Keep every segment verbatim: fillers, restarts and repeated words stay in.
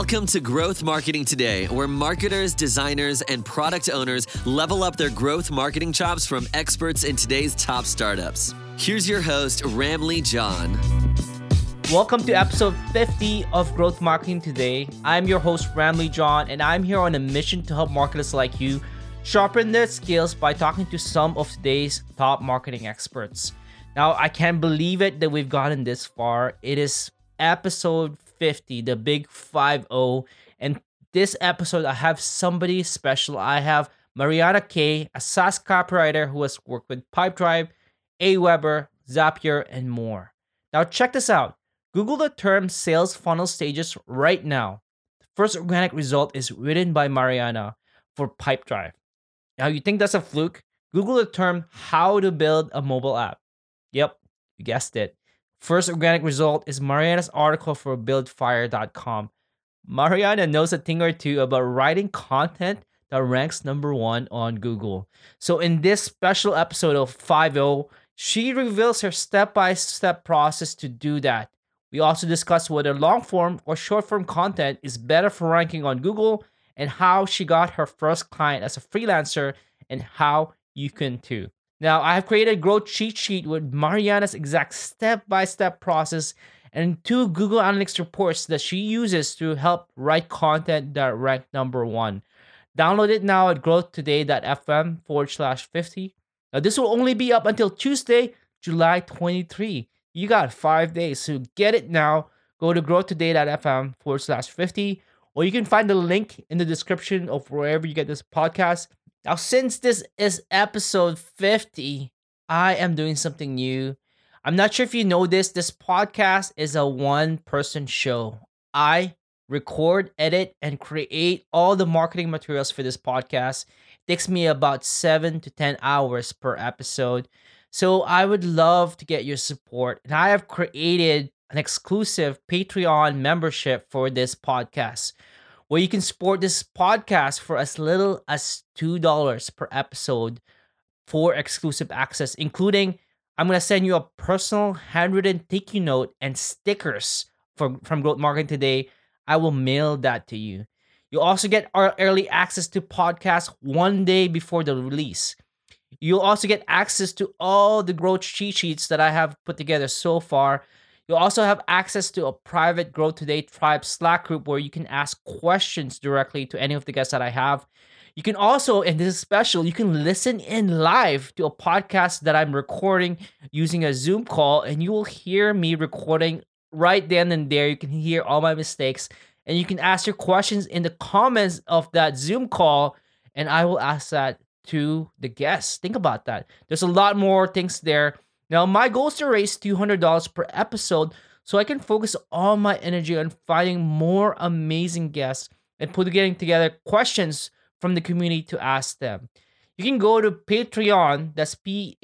Welcome to Growth Marketing Today, where marketers, designers, and product owners level up their growth marketing chops from experts in today's top startups. Here's your host, Ramlee John. Welcome to episode fifty of Growth Marketing Today. I'm your host, Ramlee John, and I'm here on a mission to help marketers like you sharpen their skills by talking to some of today's top marketing experts. Now, I can't believe it that we've gotten this far. It is episode fifty, the big five oh. And this episode, I have somebody special. I have Mariana Kay, a SaaS copywriter who has worked with Pipedrive, Aweber, Zapier, and more. Now, check this out. Google the term sales funnel stages right now. The first organic result is written by Mariana for Pipedrive. Now, you think that's a fluke? Google the term how to build a mobile app. Yep, you guessed it. First organic result is Mariana's article for build fire dot com. Mariana knows a thing or two about writing content that ranks number one on Google. So in this special episode of five oh, she reveals her step-by-step process to do that. We also discuss whether long-form or short-form content is better for ranking on Google and how she got her first client as a freelancer and how you can too. Now, I have created a growth cheat sheet with Mariana's exact step-by-step process and two Google Analytics reports that she uses to help write content that rank number one. Download it now at growthtoday.fm forward slash 50. Now, this will only be up until Tuesday, July twenty-third. You got five days, so get it now. Go to growthtoday.fm forward slash 50, or you can find the link in the description of wherever you get this podcast. Now, since this is episode fifty, I am doing something new. I'm not sure if you know this. This podcast is a one-person show. I record, edit, and create all the marketing materials for this podcast. It takes me about seven to ten hours per episode. So I would love to get your support. And I have created an exclusive Patreon membership for this podcast, where you can support this podcast for as little as two dollars per episode for exclusive access, including I'm going to send you a personal handwritten thank you note and stickers from, from Growth Marketing Today. I will mail that to you. You'll also get our early access to podcasts one day before the release. You'll also get access to all the growth cheat sheets that I have put together so far. You'll also have access to a private Growth Today Tribe Slack group where you can ask questions directly to any of the guests that I have. You can also, and this is special, you can listen in live to a podcast that I'm recording using a Zoom call, and you will hear me recording right then and there. You can hear all my mistakes, and you can ask your questions in the comments of that Zoom call, and I will ask that to the guests. Think about that. There's a lot more things there. Now, my goal is to raise two hundred dollars per episode so I can focus all my energy on finding more amazing guests and putting together questions from the community to ask them. You can go to Patreon, that's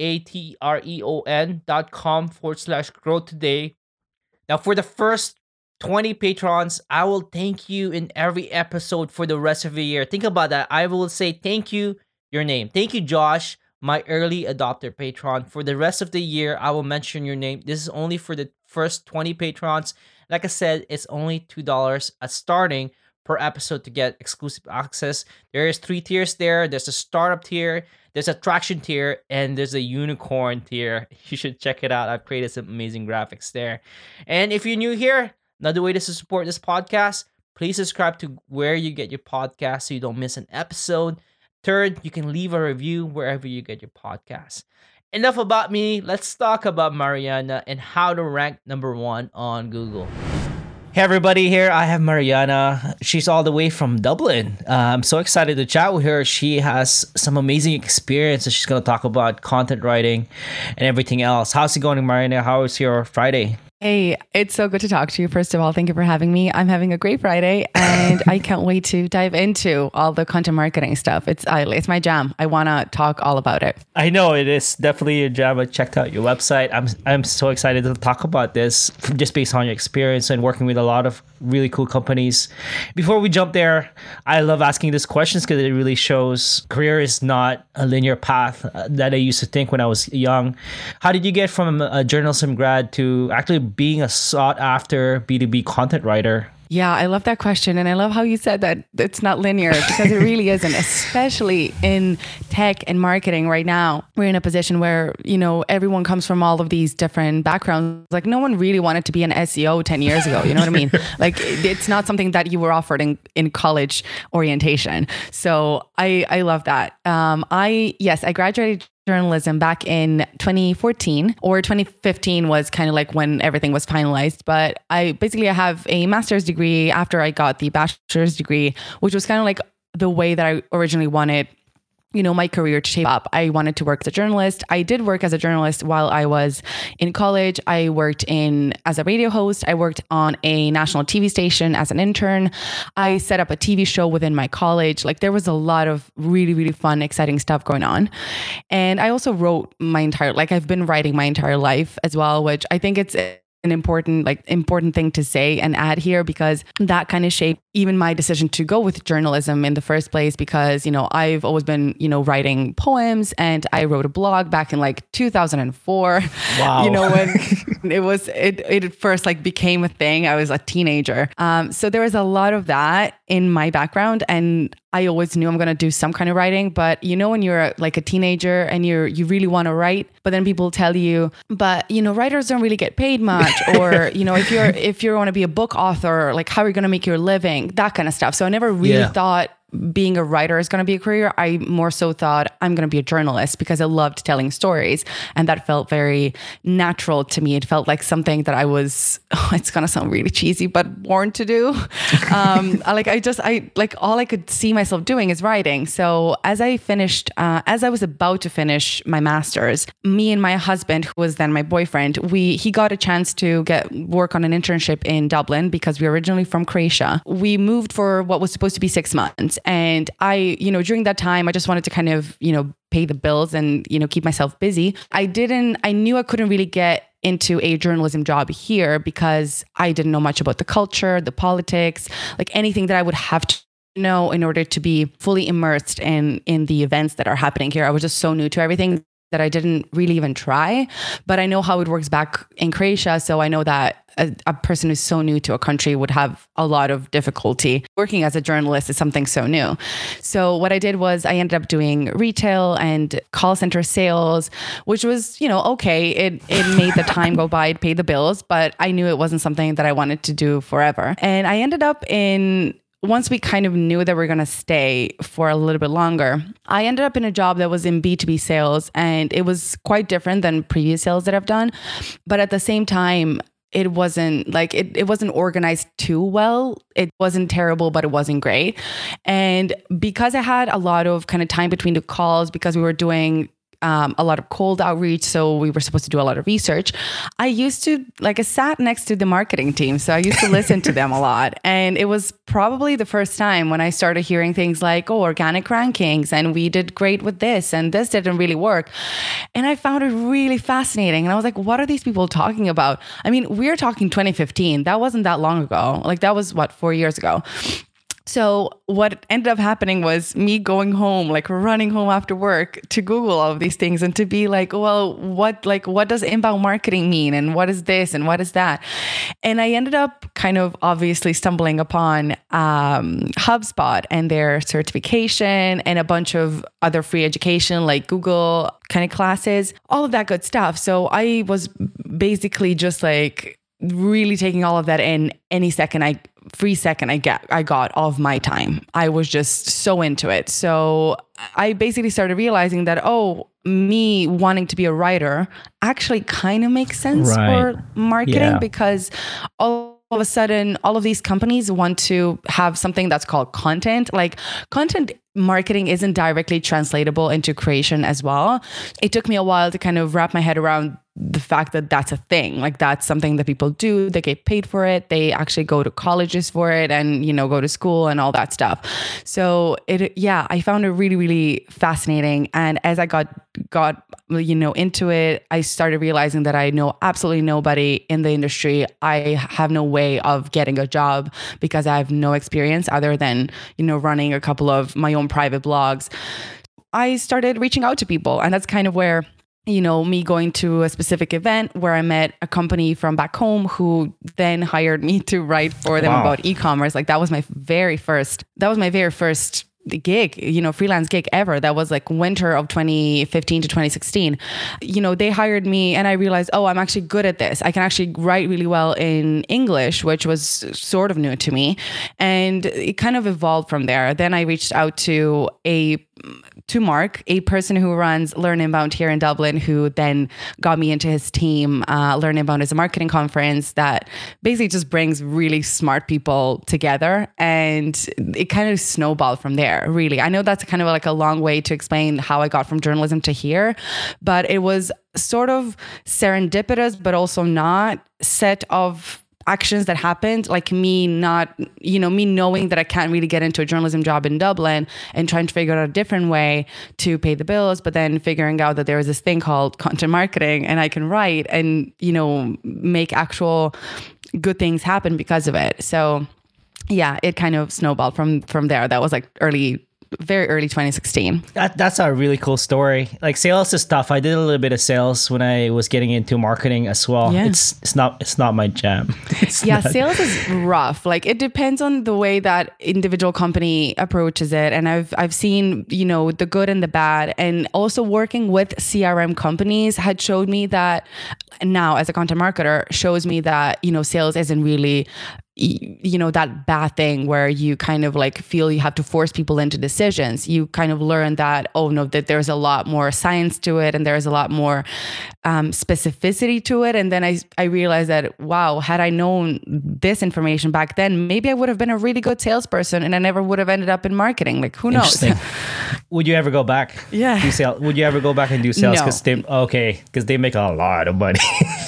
P-A-T-R-E-O-N dot com forward slash growth today. Now, for the first twenty patrons, I will thank you in every episode for the rest of the year. Think about that. I will say thank you, your name. Thank you, Josh, my early adopter patron. For the rest of the year, I will mention your name. This is only for the first twenty patrons. Like I said, it's only two dollars at starting per episode to get exclusive access. There is three tiers there. There's a startup tier, there's a traction tier, and there's a unicorn tier. You should check it out. I've created some amazing graphics there. And if you're new here, another way to support this podcast, please subscribe to where you get your podcast so you don't miss an episode. Third, you can leave a review wherever you get your podcast. Enough about me. Let's talk about Mariana and how to rank number one on Google. Hey everybody, here I have Mariana. She's all the way from Dublin. Uh, I'm so excited to chat with her. She has some amazing experience and she's going to talk about content writing and everything else. How's it going, Mariana? How was your Friday? Hey, it's so good to talk to you. First of all, thank you for having me. I'm having a great Friday and I can't wait to dive into all the content marketing stuff. It's I, it's my jam. I want to talk all about it. I know it is definitely a jam. I checked out your website. I'm I'm so excited to talk about this just based on your experience and working with a lot of really cool companies. Before we jump there, I love asking these questions because it really shows career is not a linear path that I used to think when I was young. How did you get from a journalism grad to actually being a sought after B two B content writer? Yeah, I love that question. And I love how you said that it's not linear, because it really isn't, especially in tech and marketing right now. We're in a position where, you know, everyone comes from all of these different backgrounds. Like no one really wanted to be an S E O ten years ago. You know what I mean? Like it's not something that you were offered in, in college orientation. So I, I love that. Um, I, yes, I graduated journalism back in twenty fourteen, or twenty fifteen was kind of like when everything was finalized. But I basically I have a master's degree after I got the bachelor's degree, which was kind of like the way that I originally wanted, you know, my career to shape up. I wanted to work as a journalist. I did work as a journalist while I was in college. I worked in as a radio host. I worked on a national T V station as an intern. I set up a T V show within my college. Like there was a lot of really, really fun, exciting stuff going on. And I also wrote my entire, like I've been writing my entire life as well, which I think it's an important, like important thing to say and add here, because that kind of shaped even my decision to go with journalism in the first place. Because, you know, I've always been, you know, writing poems, and I wrote a blog back in like two thousand four. Wow. You know, when it was, it, it first like became a thing. I was a teenager. Um, so there was a lot of that in my background, and I always knew I'm going to do some kind of writing. But you know, when you're like a teenager and you're, you really want to write, but then people tell you, but you know, writers don't really get paid much. Or, you know, if you're, if you want to be a book author, like how are you going to make your living, that kind of stuff. So I never really Yeah. thought being a writer is going to be a career. I more so thought I'm going to be a journalist, because I loved telling stories, and that felt very natural to me. It felt like something that I was, oh, it's going to sound really cheesy, but born to do. um, I, like I just, I like all I could see myself doing is writing. So as I finished, uh, as I was about to finish my master's, me and my husband, who was then my boyfriend, we, he got a chance to get work on an internship in Dublin, because we were originally from Croatia. We moved for what was supposed to be six months. And I, you know, during that time, I just wanted to kind of, you know, pay the bills and, you know, keep myself busy. I didn't, I knew I couldn't really get into a journalism job here, because I didn't know much about the culture, the politics, like anything that I would have to know in order to be fully immersed in, in the events that are happening here. I was just so new to everything that I didn't really even try, but I know how it works back in Croatia. So I know that a, a person who's so new to a country would have a lot of difficulty. Working as a journalist is something so new. So what I did was I ended up doing retail and call center sales, which was, you know, okay. It, it made the time go by, it paid the bills, but I knew it wasn't something that I wanted to do forever. And I ended up in once we kind of knew that we we're going to stay for a little bit longer, I ended up in a job that was in B two B sales, and it was quite different than previous sales that I've done. But at the same time, it wasn't like it, it wasn't organized too well. It wasn't terrible, but it wasn't great. And because I had a lot of kind of time between the calls, because we were doing Um, a lot of cold outreach. So we were supposed to do a lot of research. I used to, like I sat next to the marketing team. So I used to listen to them a lot. And it was probably the first time when I started hearing things like, oh, organic rankings, and we did great with this, and this didn't really work. And I found it really fascinating. And I was like, what are these people talking about? I mean, we're talking twenty fifteen. That wasn't that long ago. Like that was what, four years ago. So what ended up happening was me going home, like running home after work to Google all of these things and to be like, well, what, like, what does inbound marketing mean? And what is this? And what is that? And I ended up kind of obviously stumbling upon um, HubSpot and their certification and a bunch of other free education like Google kind of classes, all of that good stuff. So I was basically just like really taking all of that in any second I free second I get I got of my time. I was just so into it. So I basically started realizing that, oh, me wanting to be a writer actually kind of makes sense Right. for marketing Yeah. because all of a sudden, all of these companies want to have something that's called content. Like content marketing isn't directly translatable into creation as well. It took me a while to kind of wrap my head around the fact that that's a thing. Like that's something that people do. They get paid for it. They actually go to colleges for it and, you know, go to school and all that stuff. So it, yeah, I found it really, really fascinating. And as I got, got, you know, into it, I started realizing that I know absolutely nobody in the industry. I have no way of getting a job because I have no experience other than, you know, running a couple of my own private blogs. I started reaching out to people, and that's kind of where you know, me going to a specific event where I met a company from back home who then hired me to write for them wow. about e-commerce. Like that was my very first, that was my very first gig, you know, freelance gig ever. That was like winter of twenty fifteen to twenty sixteen. You know, they hired me and I realized, oh, I'm actually good at this. I can actually write really well in English, which was sort of new to me. And it kind of evolved from there. Then I reached out to a to Mark, a person who runs Learn Inbound here in Dublin, who then got me into his team. Uh, Learn Inbound is a marketing conference that basically just brings really smart people together. And it kind of snowballed from there, really. I know that's kind of like a long way to explain how I got from journalism to here, but it was sort of serendipitous, but also not set of actions that happened, like me not, you know, me knowing that I can't really get into a journalism job in Dublin and trying to figure out a different way to pay the bills, but then figuring out that there was this thing called content marketing and I can write and, you know, make actual good things happen because of it. So yeah, it kind of snowballed from, from there. That was like early very early twenty sixteen. That that's a really cool story. Like sales is tough. I did a little bit of sales when I was getting into marketing as well. Yeah. It's it's not it's not my jam. It's yeah, not. Sales is rough. Like it depends on the way that individual company approaches it. And I've I've seen, you know, the good and the bad. And also working with C R M companies had showed me that now as a content marketer shows me that, you know, sales isn't really you know, that bad thing where you kind of like feel you have to force people into decisions. You kind of learn that, oh no, that there's a lot more science to it and there's a lot more um, specificity to it. And then I, I realized that, wow, had I known this information back then, maybe I would have been a really good salesperson and I never would have ended up in marketing. Like, who knows? Would you ever go back? Yeah. Do sales? Would you ever go back and do sales? No. Cause they, okay. Cause they make a lot of money.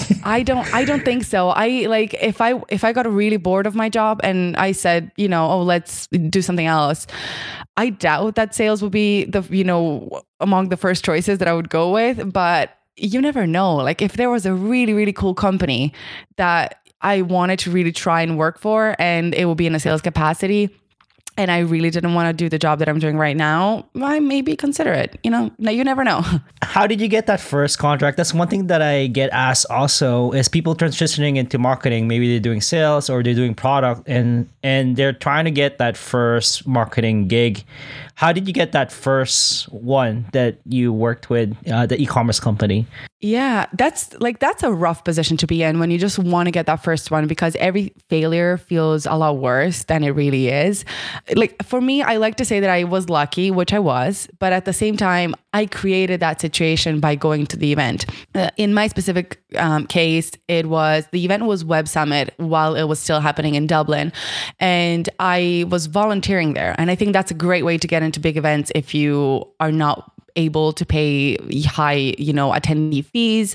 I don't, I don't think so. I like, if I, if I got really bored of my job and I said, you know, oh, let's do something else, I doubt that sales would be the, you know, among the first choices that I would go with, but you never know. Like if there was a really, really cool company that I wanted to really try and work for and it would be in a sales capacity, and I really didn't want to do the job that I'm doing right now, I maybe consider it. You know, no, you never know. How did you get that first contract? That's one thing that I get asked also is people transitioning into marketing. Maybe they're doing sales or they're doing product and, and they're trying to get that first marketing gig. How did you get that first one that you worked with, uh, the e-commerce company? Yeah, that's like, that's a rough position to be in when you just want to get that first one because every failure feels a lot worse than it really is. Like for me, I like to say that I was lucky, which I was, but at the same time, I created that situation by going to the event. Uh, in my specific um, case, it was, the event was Web Summit while it was still happening in Dublin. And I was volunteering there. And I think that's a great way to get into big events if you are not able to pay high, you know, attendee fees.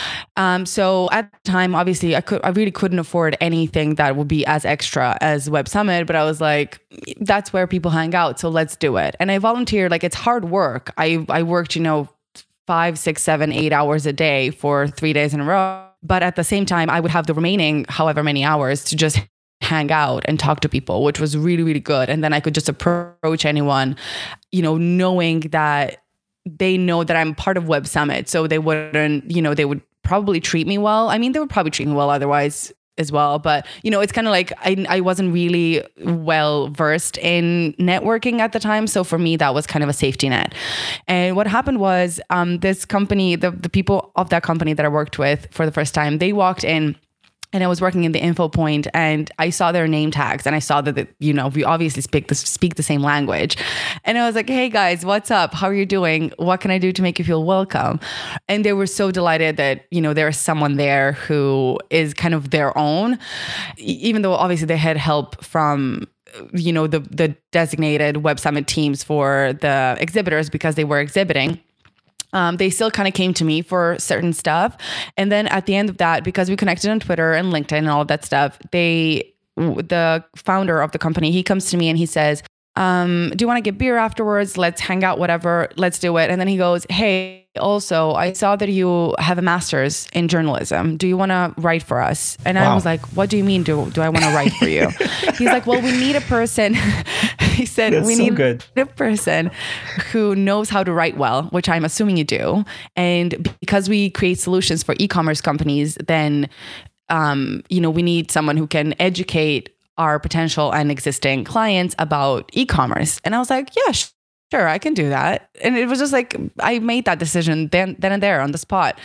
Um, so at the time, obviously I could, I really couldn't afford anything that would be as extra as Web Summit, but I was like, that's where people hang out. So let's do it. And I volunteered, like it's hard work. I, I worked, you know, five, six, seven, eight hours a day for three days in a row. But at the same time, I would have the remaining however many hours to just hang out and talk to people, which was really, really good. And then I could just approach anyone, you know, knowing that they know that I'm part of Web Summit. So they wouldn't, you know, they would probably treat me well. I mean, they would probably treat me well otherwise as well. But, you know, it's kind of like I, I wasn't really well versed in networking at the time. So for me, that was kind of a safety net. And what happened was um, this company, the, the people of that company that I worked with for the first time, they walked in. And I was working in the info point and I saw their name tags and I saw that, you know, we obviously speak the, speak the same language. And I was like, hey guys, what's up? How are you doing? What can I do to make you feel welcome? And they were so delighted that, you know, there's someone there who is kind of their own, even though obviously they had help from, you know, the, the designated Web Summit teams for the exhibitors because they were exhibiting. Um, they still kind of came to me for certain stuff. And then at the end of that, because we connected on Twitter and LinkedIn and all of that stuff, they, the founder of the company, he comes to me and he says, um, do you want to get beer afterwards? Let's hang out, whatever. Let's do it. And then he goes, hey, also, I saw that you have a master's in journalism. Do you want to write for us? And wow. I was like, what do you mean? Do, do I want to write for you? He's like, well, we need a person. He said, That's we so need good. a person who knows how to write well, which I'm assuming you do. And because we create solutions for e-commerce companies, then, um, you know, we need someone who can educate our potential and existing clients about e-commerce. And I was like, yeah, sh- sure, I can do that. And it was just like, I made that decision then, then and there on the spot.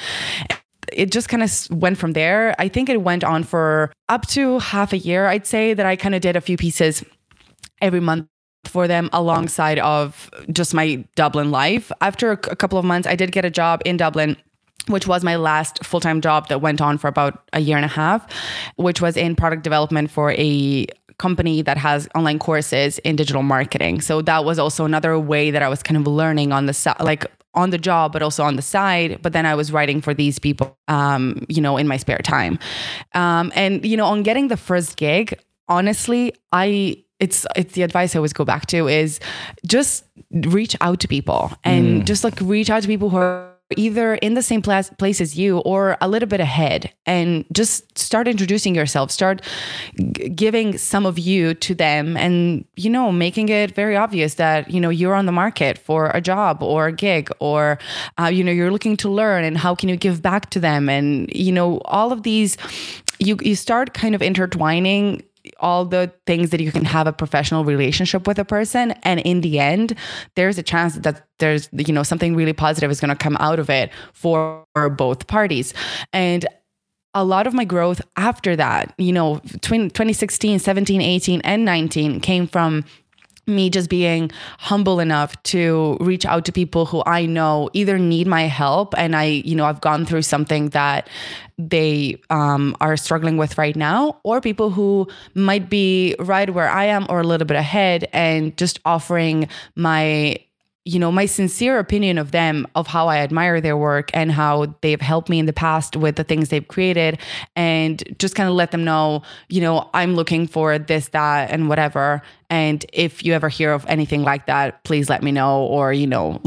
It just kind of went from there. I think it went on for up to half a year. I'd say that I kind of did a few pieces every month for them alongside of just my Dublin life. After a couple of months, I did get a job in Dublin, which was my last full-time job that went on for about a year and a half, which was in product development for a company that has online courses in digital marketing. So that was also another way that I was kind of learning on the side, like on the job, but also on the side. But then I was writing for these people, um, you know, in my spare time. Um, and, you know, on getting the first gig, honestly, I, it's, it's the advice I always go back to is just reach out to people and mm. just like reach out to people who are either in the same place, place as you or a little bit ahead, and just start introducing yourself, start g- giving some of you to them, and, you know, making it very obvious that, you know, you're on the market for a job or a gig, or, uh, you know, you're looking to learn, and how can you give back to them? And, you know, all of these, you, you start kind of intertwining all the things that you can have a professional relationship with a person. And in the end, there's a chance that there's, you know, something really positive is going to come out of it for both parties. And a lot of my growth after that, you know, twenty sixteen, seventeen, eighteen, and nineteen came from me just being humble enough to reach out to people who I know either need my help, and I, you know, I've gone through something that they um, are struggling with right now, or people who might be right where I am or a little bit ahead, and just offering my, you know, my sincere opinion of them, of how I admire their work and how they've helped me in the past with the things they've created, and just kind of let them know, you know, I'm looking for this, that, and whatever. And if you ever hear of anything like that, please let me know, or, you know,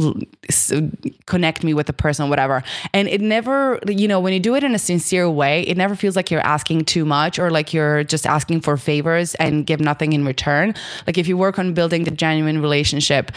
connect me with the person or whatever. And it never, you know, when you do it in a sincere way, it never feels like you're asking too much, or like you're just asking for favors and give nothing in return. Like if you work on building the genuine relationship,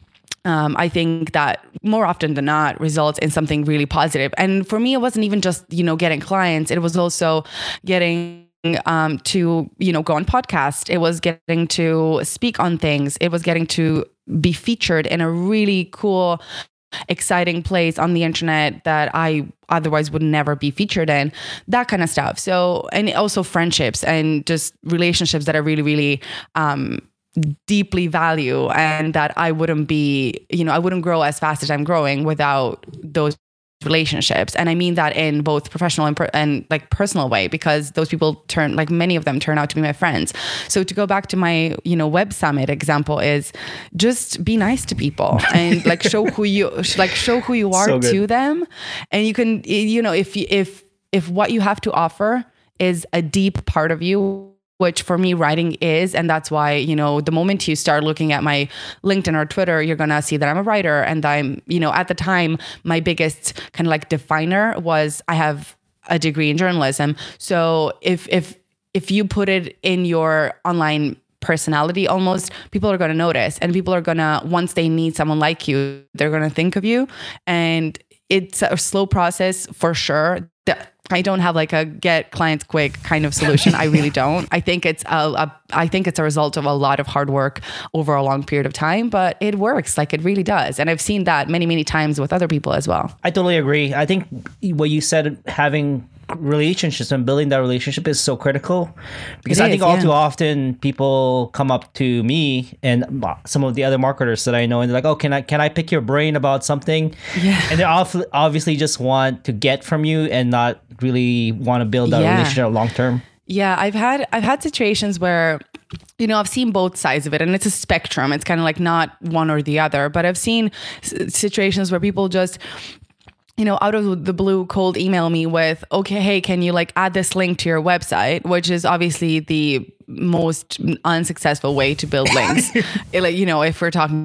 Um, I think that more often than not results in something really positive. And for me, it wasn't even just, you know, getting clients. It was also getting um, to, you know, go on podcasts. It was getting to speak on things. It was getting to be featured in a really cool, exciting place on the internet that I otherwise would never be featured in, that kind of stuff. So, and also friendships and just relationships that I really, really, um, deeply value, and that I wouldn't be, you know, I wouldn't grow as fast as I'm growing without those relationships. And I mean that in both professional and, per- and like personal way, because those people turn, like many of them turn out to be my friends. So to go back to my, you know, Web Summit example is just be nice to people and like show who you, like show who you are so to them. And you can, you know, if, if, if what you have to offer is a deep part of you, which for me writing is, and that's why, you know, the moment you start looking at my LinkedIn or Twitter, you're going to see that I'm a writer. And I'm, you know, at the time, my biggest kind of like definer was I have a degree in journalism. So if, if, if you put it in your online personality, almost, people are going to notice, and people are going to, once they need someone like you, they're going to think of you. And it's a slow process for sure. I don't have like a get clients quick kind of solution. I really don't. I think it's a, a, I think it's a result of a lot of hard work over a long period of time, but it works. Like it really does. And I've seen that many, many times with other people as well. I totally agree. I think what you said, having relationships and building that relationship is so critical, because It I is, think all yeah. too often people come up to me and some of the other marketers that I know, and they're like, oh, can I can I pick your brain about something? Yeah. And they off- obviously just want to get from you and not really want to build that Yeah. relationship long term. Yeah, I've had I've had situations where, you know, I've seen both sides of it, and it's a spectrum. It's kind of like not one or the other, but I've seen s- situations where people just, you know, out of the blue cold email me with, okay, hey, can you like add this link to your website? Which is obviously the most unsuccessful way to build links. It, like, you know, if we're talking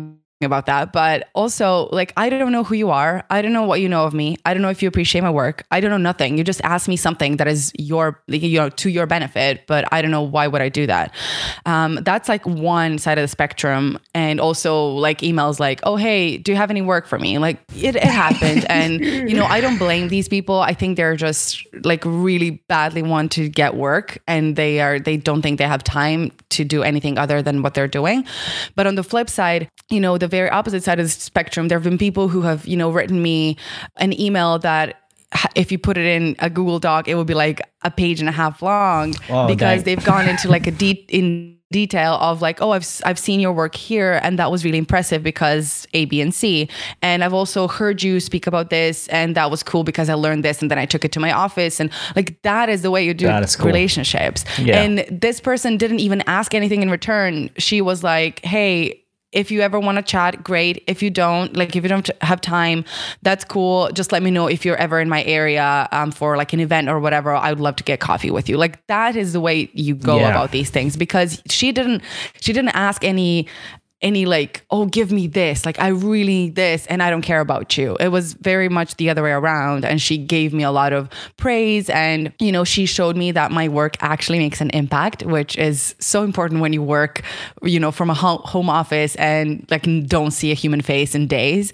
about that. But also, like, I don't know who you are. I don't know what you know of me. I don't know if you appreciate my work. I don't know nothing. You just ask me something that is your, you know, to your benefit, but I don't know why would I do that. Um, that's like one side of the spectrum. And also like emails like, oh, hey, do you have any work for me? Like it, it happened. And, you know, I don't blame these people. I think they're just like really badly want to get work, and they are, they don't think they have time to do anything other than what they're doing. But on the flip side, you know, the very opposite side of the spectrum, there have been people who have, you know, written me an email that if you put it in a Google Doc, it would be like a page and a half long oh, because dang. They've gone into like a deep in detail of like, oh, I've I've seen your work here, and that was really impressive because A, B, and C. And I've also heard you speak about this, and that was cool because I learned this, and then I took it to my office. And like that is the way you do cool. relationships. Yeah. And this person didn't even ask anything in return. She was like, hey, if you ever want to chat, great. If you don't, like, if you don't have time, that's cool. Just let me know if you're ever in my area um, for like an event or whatever. I would love to get coffee with you. Like that is the way you go yeah. about these things, because she didn't, she didn't ask any, any like, oh, give me this. Like, I really need this and I don't care about you. It was very much the other way around. And she gave me a lot of praise. And, you know, she showed me that my work actually makes an impact, which is so important when you work, you know, from a home office and like don't see a human face in days.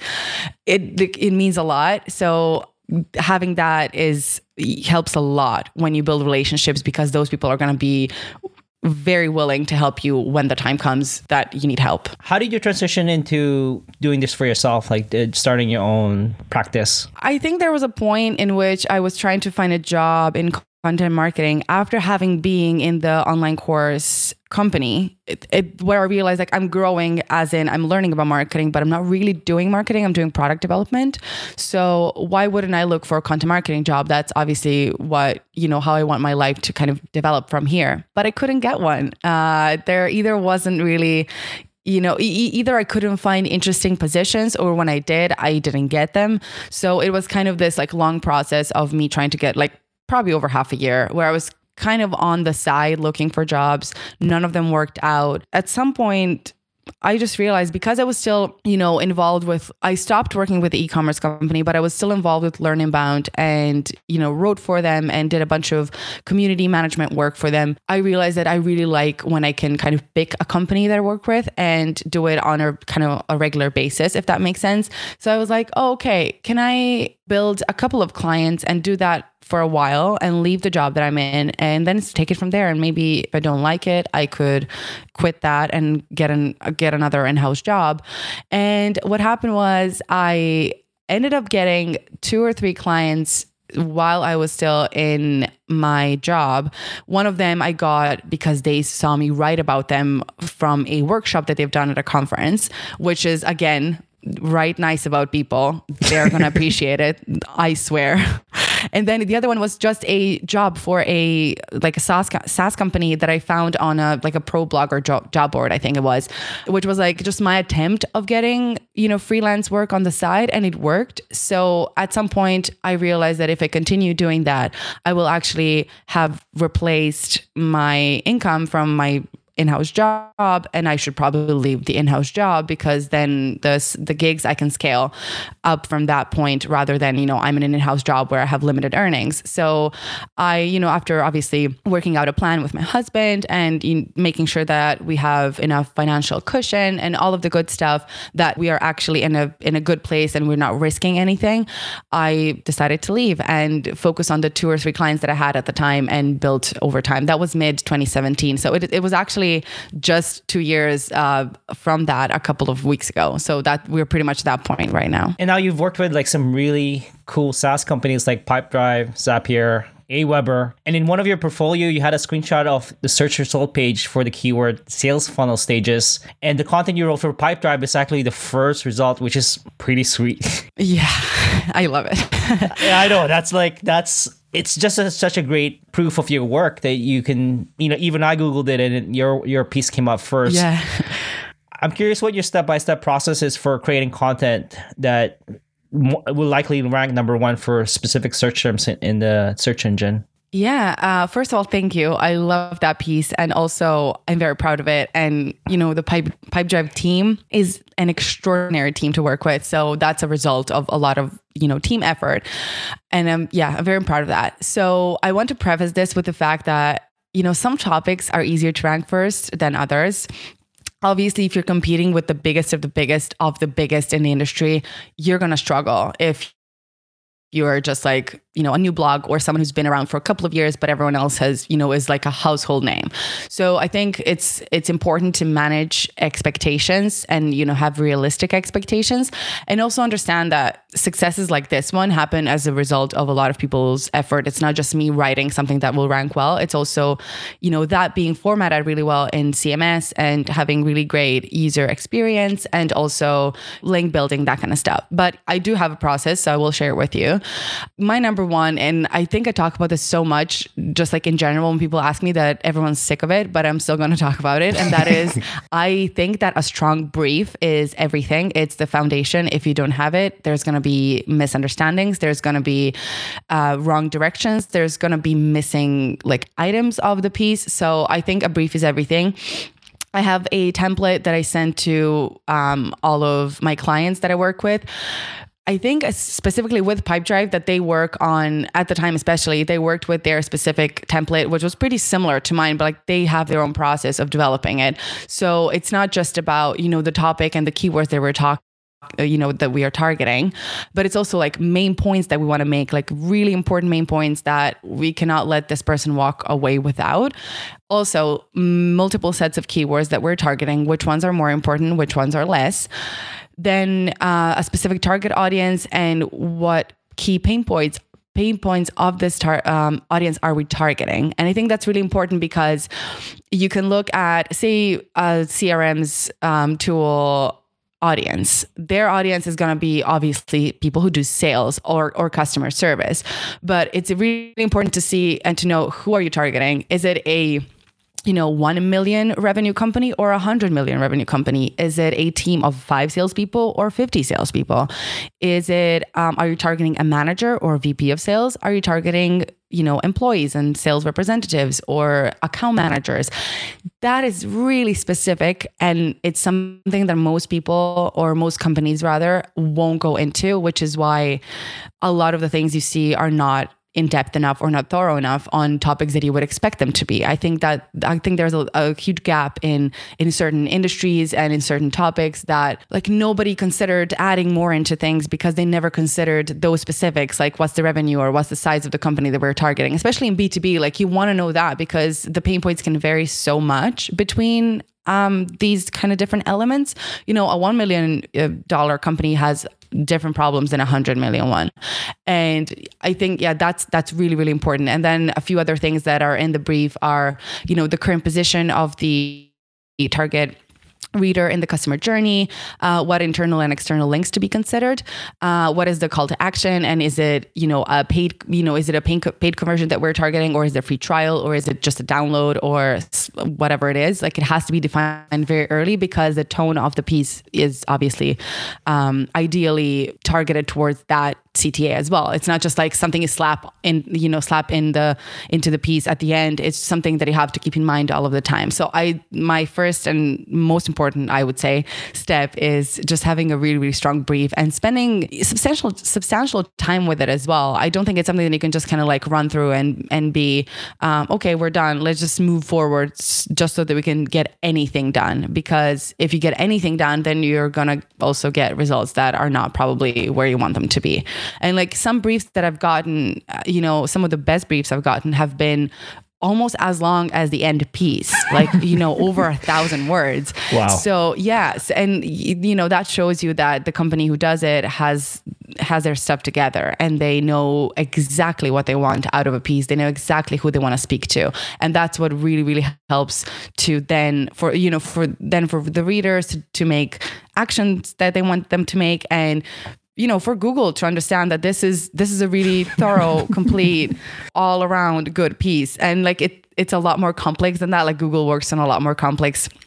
It, it means a lot. So having that is helps a lot when you build relationships, because those people are going to be very willing to help you when the time comes that you need help. How did you transition into doing this for yourself, like uh, starting your own practice? I think there was a point in which I was trying to find a job in content marketing after having been in the online course company, it, it, where I realized like I'm growing, as in I'm learning about marketing, but I'm not really doing marketing. I'm doing product development. So why wouldn't I look for a content marketing job? That's obviously what, you know, how I want my life to kind of develop from here. But I couldn't get one. Uh, there either wasn't really, you know, e- either I couldn't find interesting positions, or when I did, I didn't get them. So it was kind of this like long process of me trying to get like probably over half a year, where I was kind of on the side looking for jobs. None of them worked out. At some point, I just realized, because I was still, you know, involved with, I stopped working with the e-commerce company, but I was still involved with LearnInbound and, you know, wrote for them and did a bunch of community management work for them. I realized that I really like when I can kind of pick a company that I work with and do it on a kind of a regular basis, if that makes sense. So I was like, oh, okay, can I build a couple of clients and do that for a while and leave the job that I'm in, and then take it from there. And maybe if I don't like it, I could quit that and get an get another in-house job. And what happened was I ended up getting two or three clients while I was still in my job. One of them I got because they saw me write about them from a workshop that they've done at a conference, which is, again, write nice about people. They're going to appreciate it. I swear. And then the other one was just a job for a, like a SaaS, SaaS company that I found on a, like a pro blogger job, job board, I think it was, which was like just my attempt of getting, you know, freelance work on the side, and it worked. So at some point I realized that if I continue doing that, I will actually have replaced my income from my in-house job, and I should probably leave the in-house job, because then the the gigs I can scale up from that point, rather than, you know, I'm in an in-house job where I have limited earnings. So I, you know, after obviously working out a plan with my husband and you know, making sure that we have enough financial cushion and all of the good stuff, that we are actually in a in a good place and we're not risking anything, I decided to leave and focus on the two or three clients that I had at the time and built over time. That was mid twenty seventeen. So it it was actually just two years uh, from that, a couple of weeks ago. So that we're pretty much at that point right now. And now you've worked with like some really cool SaaS companies like Pipedrive, Zapier, Aweber. And in one of your portfolio, you had a screenshot of the search result page for the keyword sales funnel stages. And the content you wrote for Pipedrive is actually the first result, which is pretty sweet. Yeah, I love it. Yeah, I know. That's like, that's, it's just a, such a great proof of your work that you can, you know, even I Googled it and your your piece came up first. Yeah. I'm curious what your step-by-step process is for creating content that will likely rank number one for specific search terms in, in the search engine. Yeah. Uh, first of all, thank you. I love that piece. And also I'm very proud of it. And, you know, the Pipe Pipedrive team is an extraordinary team to work with. So that's a result of a lot of, you know, team effort. And um, yeah, I'm very proud of that. So I want to preface this with the fact that, you know, some topics are easier to rank first than others. Obviously, if you're competing with the biggest of the biggest of the biggest in the industry, you're going to struggle if you're just like, you know, a new blog or someone who's been around for a couple of years, but everyone else has, you know, is like a household name. So I think it's it's important to manage expectations and, you know, have realistic expectations, and also understand that successes like this one happen as a result of a lot of people's effort. It's not just me writing something that will rank well. It's also, you know, that being formatted really well in C M S and having really great user experience, and also link building, that kind of stuff. But I do have a process, so I will share it with you. My number one, and I think I talk about this so much, just like in general, when people ask me, that everyone's sick of it, but I'm still going to talk about it. And that is, I think that a strong brief is everything. It's the foundation. If you don't have it, there's going to be misunderstandings. There's going to be uh, wrong directions. There's going to be missing like items of the piece. So I think a brief is everything. I have a template that I send to um, all of my clients that I work with. I think specifically with Pipedrive that they work on, at the time especially, they worked with their specific template, which was pretty similar to mine, but like they have their own process of developing it. So it's not just about, you know, the topic and the keywords they were talking, you know, that we are targeting, but it's also like main points that we want to make, like really important main points that we cannot let this person walk away without. Also, multiple sets of keywords that we're targeting, which ones are more important, which ones are less. Then uh, a specific target audience, and what key pain points pain points of this tar- um, audience are we targeting. And I think that's really important, because you can look at, say, a C R M's um, tool audience. Their audience is going to be obviously people who do sales or or customer service. But it's really important to see and to know, who are you targeting? Is it a you know, one million revenue company or a hundred million revenue company? Is it a team of five salespeople or fifty salespeople? Is it, um, are you targeting a manager or a V P of sales? Are you targeting, you know, employees and sales representatives or account managers? That is really specific. And it's something that most people, or most companies rather, won't go into, which is why a lot of the things you see are not in depth enough or not thorough enough on topics that you would expect them to be. I think that I think there's a, a huge gap in in certain industries and in certain topics that like nobody considered adding more into things, because they never considered those specifics, like what's the revenue or what's the size of the company that we're targeting. Especially in B two B, like you want to know that, because the pain points can vary so much between um, these kind of different elements. You know, a one million dollar company has different problems than a hundred million one. And I think, yeah, that's, that's really, really important. And then a few other things that are in the brief are, you know, the current position of the target reader in the customer journey, uh, what internal and external links to be considered, uh, what is the call to action, and is it, you know, a paid, you know, is it a paid, paid conversion that we're targeting, or is it a free trial, or is it just a download, or whatever it is. Like, it has to be defined very early, because the tone of the piece is obviously um, ideally targeted towards that C T A as well. It's not just like something you slap in, you know, slap in the into the piece at the end. It's something that you have to keep in mind all of the time. So I, my first and most important, I would say, step is just having a really, really strong brief and spending substantial, substantial time with it as well. I don't think it's something that you can just kind of like run through and and be um, okay, we're done. Let's just move forward just so that we can get anything done. Because if you get anything done, then you're gonna also get results that are not probably where you want them to be. And like some briefs that I've gotten, you know, some of the best briefs I've gotten have been almost as long as the end piece, like, you know, over a thousand words. Wow. So yes. And you know, that shows you that the company who does it has, has their stuff together, and they know exactly what they want out of a piece. They know exactly who they want to speak to. And that's what really, really helps to then for, you know, for then for the readers to, to make actions that they want them to make. And you know, for Google to understand that this is this is a really thorough, complete, all around good piece. And like it, it's a lot more complex than that. Like Google works on a lot more complex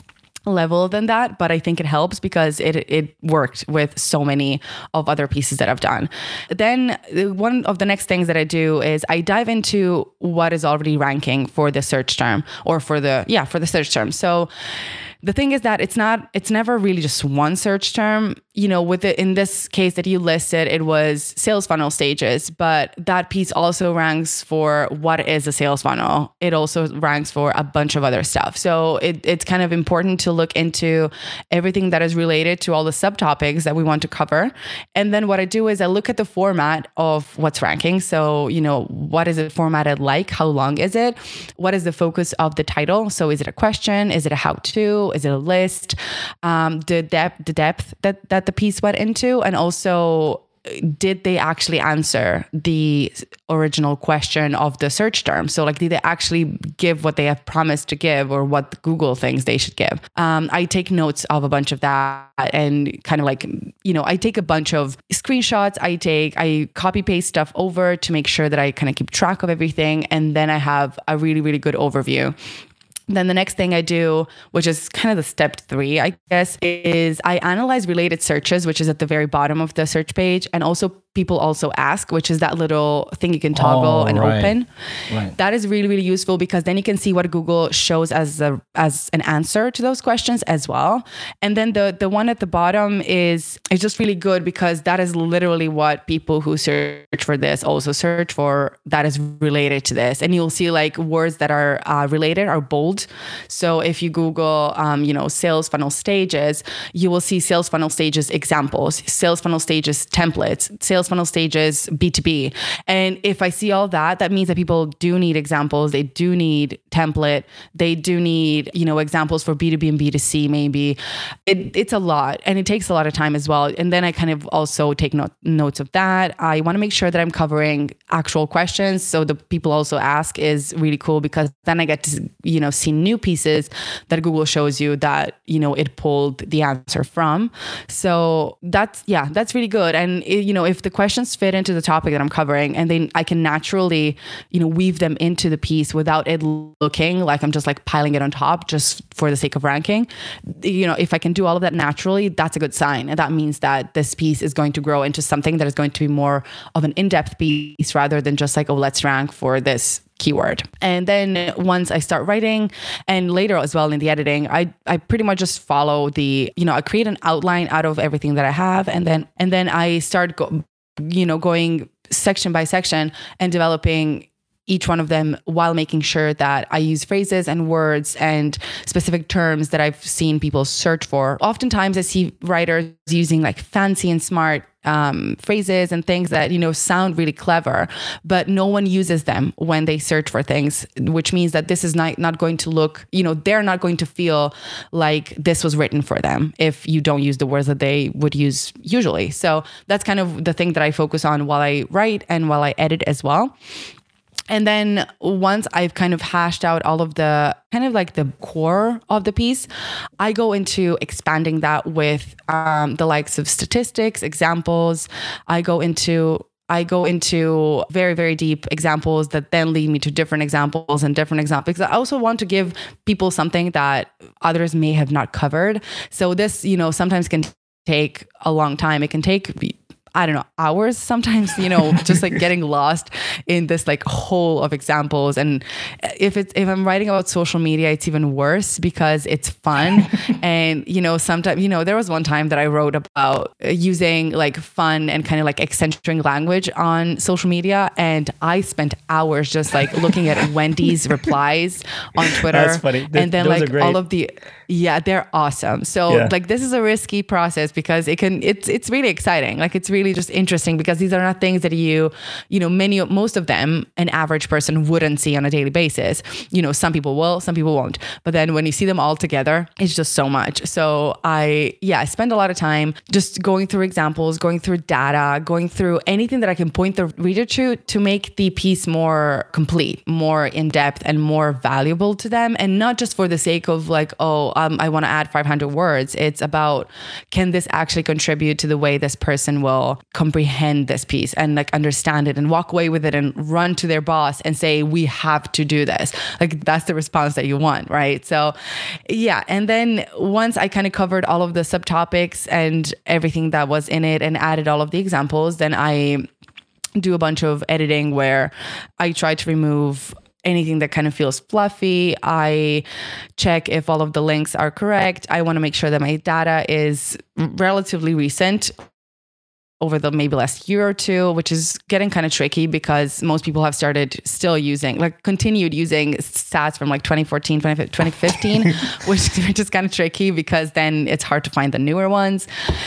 level than that, but I think it helps because it it worked with so many of other pieces that I've done. Then one of the next things that I do is I dive into what is already ranking for the search term or for the yeah for the search term. So the thing is that it's not, it's never really just one search term. You know, with it in this case that you listed, it was sales funnel stages, but that piece also ranks for what is a sales funnel. It also ranks for a bunch of other stuff. So it, it's kind of important to look into everything that is related to all the subtopics that we want to cover. And then what I do is I look at the format of what's ranking. So, you know, what is it formatted like? How long is it? What is the focus of the title? So is it a question? Is it a how-to? Is it a list? Um, the depth, the depth that, that the piece went into, and also did they actually answer the original question of the search term? So like, did they actually give what they have promised to give or what Google thinks they should give? Um, I take notes of a bunch of that and kind of like, you know, I take a bunch of screenshots. I take, I copy paste stuff over to make sure that I kind of keep track of everything. And then I have a really, really good overview. Then the next thing I do, which is kind of the step three, I guess, is I analyze related searches, which is at the very bottom of the search page. And also people also ask, which is that little thing you can toggle oh, and right. open. Right. That is really, really useful because then you can see what Google shows as a, as an answer to those questions as well. And then the, the one at the bottom is, is just really good because that is literally what people who search for this also search for that is related to this. And you'll see like words that are uh, related are bold. So if you Google, um, you know, sales funnel stages, you will see sales funnel stages examples, sales funnel stages templates, sales funnel stages B two B. And if I see all that, that means that people do need examples. They do need template. They do need, you know, examples for B two B and B two C maybe. It, it's a lot and it takes a lot of time as well. And then I kind of also take note, notes of that. I want to make sure that I'm covering actual questions. So the people also ask is really cool because then I get to, you know, see new pieces that Google shows you that, you know, it pulled the answer from. So that's, yeah, that's really good. And, it, you know, if the questions fit into the topic that I'm covering and then I can naturally, you know, weave them into the piece without it looking like I'm just like piling it on top just for the sake of ranking. You know, if I can do all of that naturally, that's a good sign. And that means that this piece is going to grow into something that is going to be more of an in-depth piece rather than just like, oh, let's rank for this keyword. And then once I start writing and later as well in the editing, I, I pretty much just follow the, you know, I create an outline out of everything that I have. And then, and then I start, go, you know, going section by section and developing each one of them while making sure that I use phrases and words and specific terms that I've seen people search for. Oftentimes I see writers using like fancy and smart um, phrases and things that, you know, sound really clever, but no one uses them when they search for things, which means that this is not, not going to look, you know, they're not going to feel like this was written for them if you don't use the words that they would use usually. So that's kind of the thing that I focus on while I write and while I edit as well. And then once I've kind of hashed out all of the kind of like the core of the piece, I go into expanding that with um, the likes of statistics, examples. I go into I go into very, very deep examples that then lead me to different examples and different examples. I also want to give people something that others may have not covered. So this, you know, sometimes can take a long time. It can take I don't know, hours sometimes, you know, just like getting lost in this like hole of examples. And if it's, if I'm writing about social media, it's even worse because it's fun. And, you know, sometimes, you know, there was one time that I wrote about using like fun and kind of like eccentric language on social media. And I spent hours just like looking at Wendy's replies on Twitter. That's funny. Th- and then like all of the, yeah, they're awesome. So yeah. like, this is a risky process because it can, it's, it's really exciting. Like it's really just interesting because these are not things that you, you know, many, most of them, an average person wouldn't see on a daily basis. You know, some people will, some people won't. But then when you see them all together, it's just so much. So I, yeah, I spend a lot of time just going through examples, going through data, going through anything that I can point the reader to, to make the piece more complete, more in depth and more valuable to them. And not just for the sake of like, oh, um, I want to add five hundred words. It's about, can this actually contribute to the way this person will people comprehend this piece and like understand it and walk away with it and run to their boss and say, we have to do this. Like that's the response that you want, right? So yeah. And then once I kind of covered all of the subtopics and everything that was in it and added all of the examples, then I do a bunch of editing where I try to remove anything that kind of feels fluffy. I check if all of the links are correct. I want to make sure that my data is relatively recent, over the maybe last year or two, which is getting kind of tricky because most people have started still using, like continued using stats from like twenty fourteen, twenty fifteen, which, which is kind of tricky because then it's hard to find the newer ones.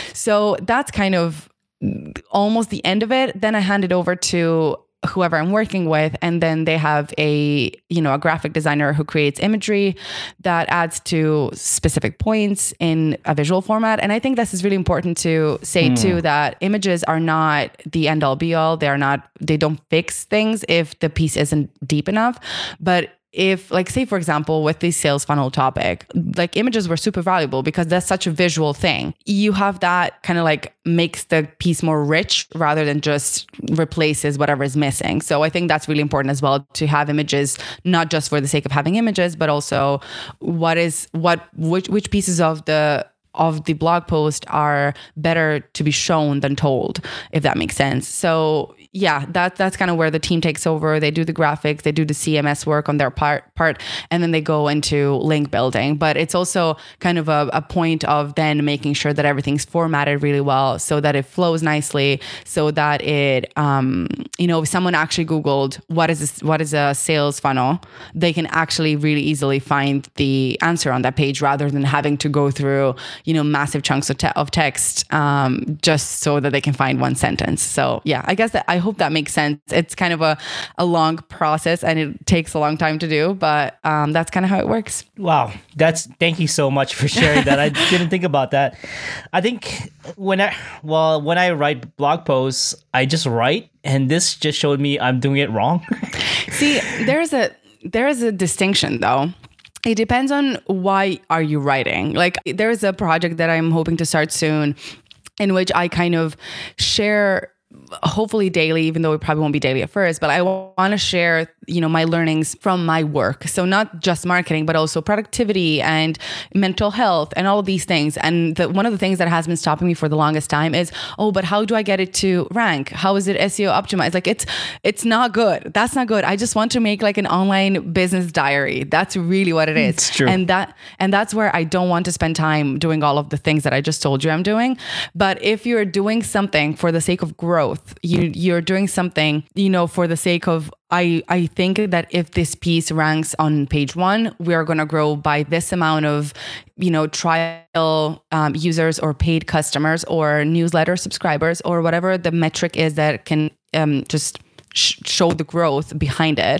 So that's kind of almost the end of it. Then I hand it over to whoever I'm working with, and then they have a, you know, a graphic designer who creates imagery that adds to specific points in a visual format. And I think this is really important to say mm. too, that images are not the end all be all. They are not, they don't fix things if the piece isn't deep enough. But if, like, say, for example, with the sales funnel topic, like images were super valuable because that's such a visual thing. You have that kind of like makes the piece more rich rather than just replaces whatever is missing. So I think that's really important as well, to have images, not just for the sake of having images, but also what is, what, which, which pieces of the, of the blog post are better to be shown than told, if that makes sense. So yeah, that that's kind of where the team takes over. They do the graphics, they do the C M S work on their part, part, and then they go into link building. But it's also kind of a, a point of then making sure that everything's formatted really well so that it flows nicely, so that it, um, you know, if someone actually Googled what is this, what is a sales funnel, they can actually really easily find the answer on that page rather than having to go through, you know, massive chunks of, te- of text um, just so that they can find one sentence. So yeah, I guess that I hope that makes sense. It's kind of a, a long process and it takes a long time to do, but um, that's kind of how it works. Wow. That's, thank you so much for sharing that. I didn't think about that. I think when I, well, when I write blog posts, I just write, and this just showed me I'm doing it wrong. See, there's a, there is a distinction though. It depends on why are you writing. Like there is a project that I'm hoping to start soon in which I kind of share, hopefully daily, even though it probably won't be daily at first, but I want to share, you know, my learnings from my work. So not just marketing, but also productivity and mental health and all of these things. And the, one of the things that has been stopping me for the longest time is, oh, but how do I get it to rank? How is it S E O optimized? Like it's, it's not good. That's not good. I just want to make like an online business diary. That's really what it is. It's true. And that, and that's where I don't want to spend time doing all of the things that I just told you I'm doing. But if you're doing something for the sake of growth, you, you're doing something, you know, for the sake of, I, I think that if this piece ranks on page one, we are going to grow by this amount of, you know, trial um, users or paid customers or newsletter subscribers or whatever the metric is that can um, just sh- show the growth behind it.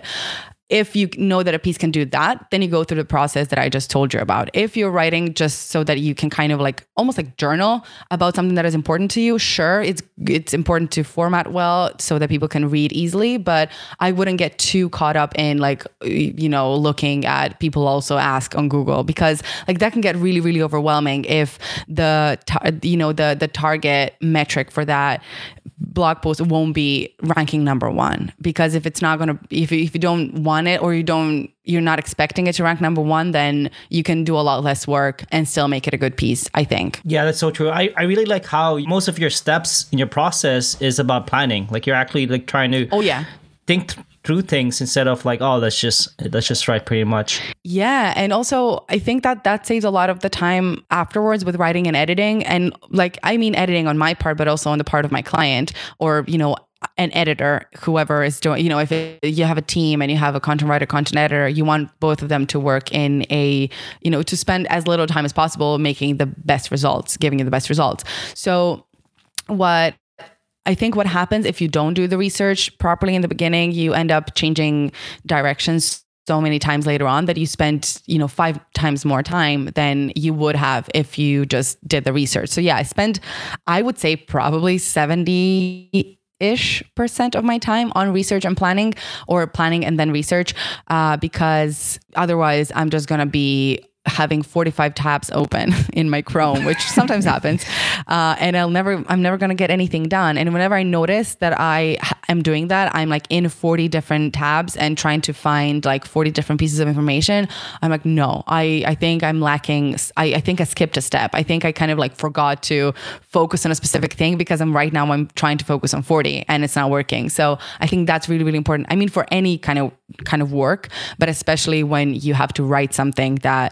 If you know that a piece can do that, then you go through the process that I just told you about. If you're writing just so that you can kind of like almost like journal about something that is important to you, sure, it's it's important to format well so that people can read easily, but I wouldn't get too caught up in like, you know, looking at people also ask on Google, because like that can get really, really overwhelming if the, tar- you know, the the target metric for that blog post won't be ranking number one. Because if it's not going to, if if you don't want it or you don't, you're not expecting it to rank number one, then you can do a lot less work and still make it a good piece, I think. Yeah, that's so true. I, I really like how most of your steps in your process is about planning. Like you're actually like trying to oh yeah think th- through things instead of like, oh, let's just let's just write pretty much. Yeah. And also I think that that saves a lot of the time afterwards with writing and editing. And like, I mean, editing on my part, but also on the part of my client or, you know, an editor, whoever is doing, you know, if it, you have a team and you have a content writer, content editor, you want both of them to work in a, you know, to spend as little time as possible making the best results, giving you the best results. So what I think what happens if you don't do the research properly in the beginning, you end up changing directions so many times later on that you spend, you know, five times more time than you would have if you just did the research. So yeah, I spend, I would say probably seventy ish percent of my time on research and planning, or planning and then research, uh, because otherwise I'm just going to be having forty-five tabs open in my Chrome, which sometimes happens. Uh, and I'll never, I'm never going to get anything done. And whenever I notice that I am doing that, I'm like in forty different tabs and trying to find like forty different pieces of information. I'm like, no, I, I think I'm lacking. I, I think I skipped a step. I think I kind of like forgot to focus on a specific thing because I'm right now I'm trying to focus on forty and it's not working. So I think that's really, really important. I mean, for any kind of kind of work, but especially when you have to write something that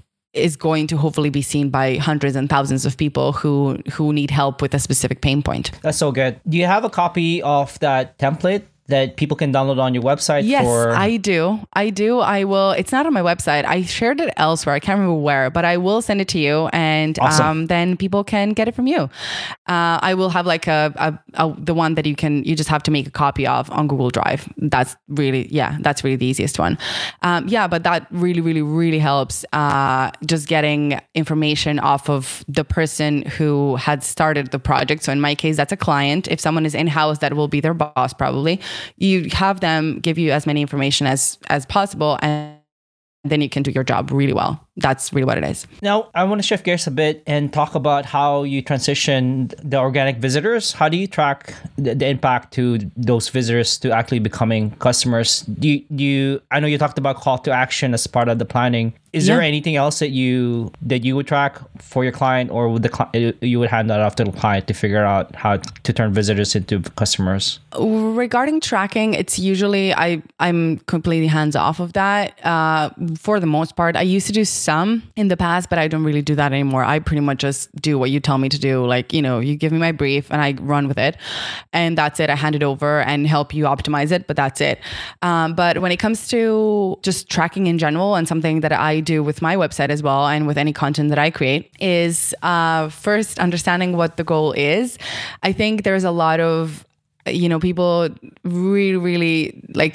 is going to hopefully be seen by hundreds and thousands of people who who need help with a specific pain point. That's so good. Do you have a copy of that template that people can download on your website? Yes, for... I do. I do. I will. It's not on my website. I shared it elsewhere. I can't remember where, but I will send it to you, and awesome. um, then people can get it from you. Uh, I will have like a, a, a the one that you can. You just have to make a copy of on Google Drive. That's really yeah. That's really the easiest one. Um, yeah, but that really, really, really helps. Uh, just getting information off of the person who had started the project. So in my case, that's a client. If someone is in house, that will be their boss probably. You have them give you as many information as as possible, and then you can do your job really well. That's really what it is. Now, I want to shift gears a bit and talk about how you transitioned the organic visitors. How do you track the, the impact to those visitors to actually becoming customers? Do you, do you, I know you talked about call to action as part of the planning. Is yeah. there anything else that you that you would track for your client, or would the you would hand that off to the client to figure out how to turn visitors into customers? Regarding tracking, it's usually I I'm completely hands off of that. Uh, for the most part, I used to do some in the past, but I don't really do that anymore. I pretty much just do what you tell me to do. Like, you know, you give me my brief and I run with it, and that's it. I hand it over and help you optimize it, but that's it. Um, but when it comes to just tracking in general, and something that I do with my website as well, and with any content that I create, is uh, first understanding what the goal is. I think there's a lot of, you know, people really, really like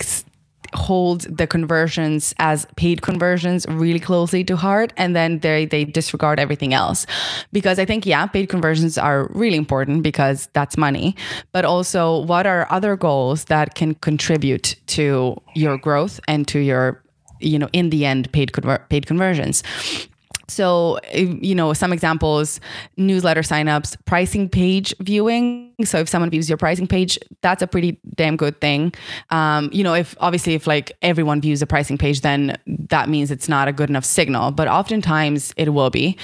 hold the conversions as paid conversions really closely to heart, and then they they disregard everything else. Because I think, yeah, paid conversions are really important because that's money, but also what are other goals that can contribute to your growth and to your, you know, in the end, paid conver- paid conversions. So, you know, some examples: newsletter signups, pricing page viewing. So if someone views your pricing page, that's a pretty damn good thing. Um, you know, if obviously if like everyone views the pricing page, then that means it's not a good enough signal, but oftentimes it will be.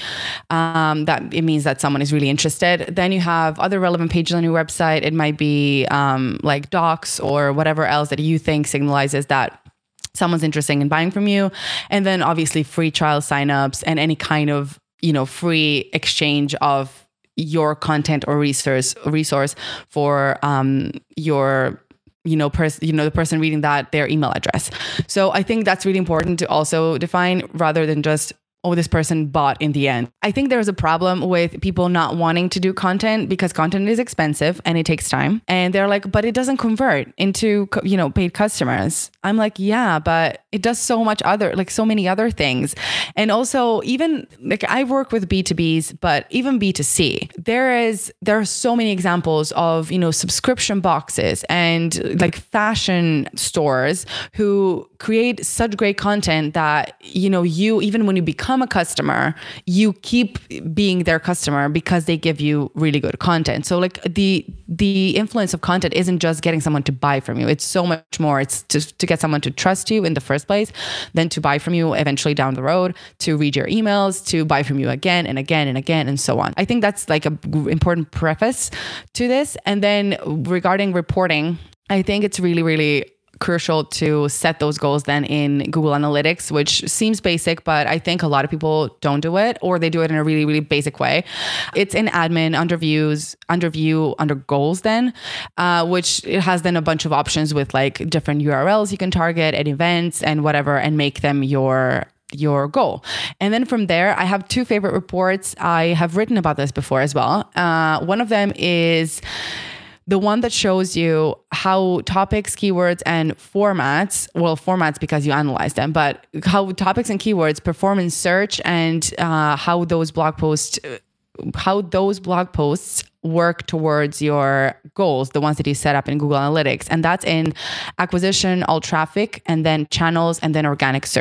Um, that it means that someone is really interested. Then you have other relevant pages on your website. It might be um, like docs or whatever else that you think signalizes that someone's interested in buying from you. And then obviously free trial signups and any kind of, you know, free exchange of your content or resource resource for um, your, you know, person, you know, the person reading that, their email address. So I think that's really important to also define, rather than just, oh, this person bought in the end. I think there's a problem with people not wanting to do content because content is expensive and it takes time. And they're like, but it doesn't convert into, you know, paid customers. I'm like, yeah, but it does so much other, like so many other things. And also even like I work with B two Bs, but even B two C, there is, there are so many examples of, you know, subscription boxes and like fashion stores who create such great content that, you know, you, even when you become a customer, you keep being their customer because they give you really good content. So like the the influence of content isn't just getting someone to buy from you. It's so much more. It's just to get someone to trust you in the first place, then to buy from you eventually down the road, to read your emails, to buy from you again and again and again and so on. I think that's like a important preface to this. And then regarding reporting, I think it's really, really crucial to set those goals then in Google Analytics, which seems basic, but I think a lot of people don't do it, or they do it in a really, really basic way. It's in admin, under views, under view, under goals then, uh, which it has then a bunch of options with like different U R Ls you can target and events and whatever, and make them your your goal. And then from there, I have two favorite reports. I have written about this before as well. Uh, one of them is the one that shows you how topics, keywords, and formats, well, formats because you analyze them, but how topics and keywords perform in search, and uh, how those blog posts, how those blog posts work towards your goals, the ones that you set up in Google Analytics. And that's in acquisition, all traffic, and then channels, and then organic search.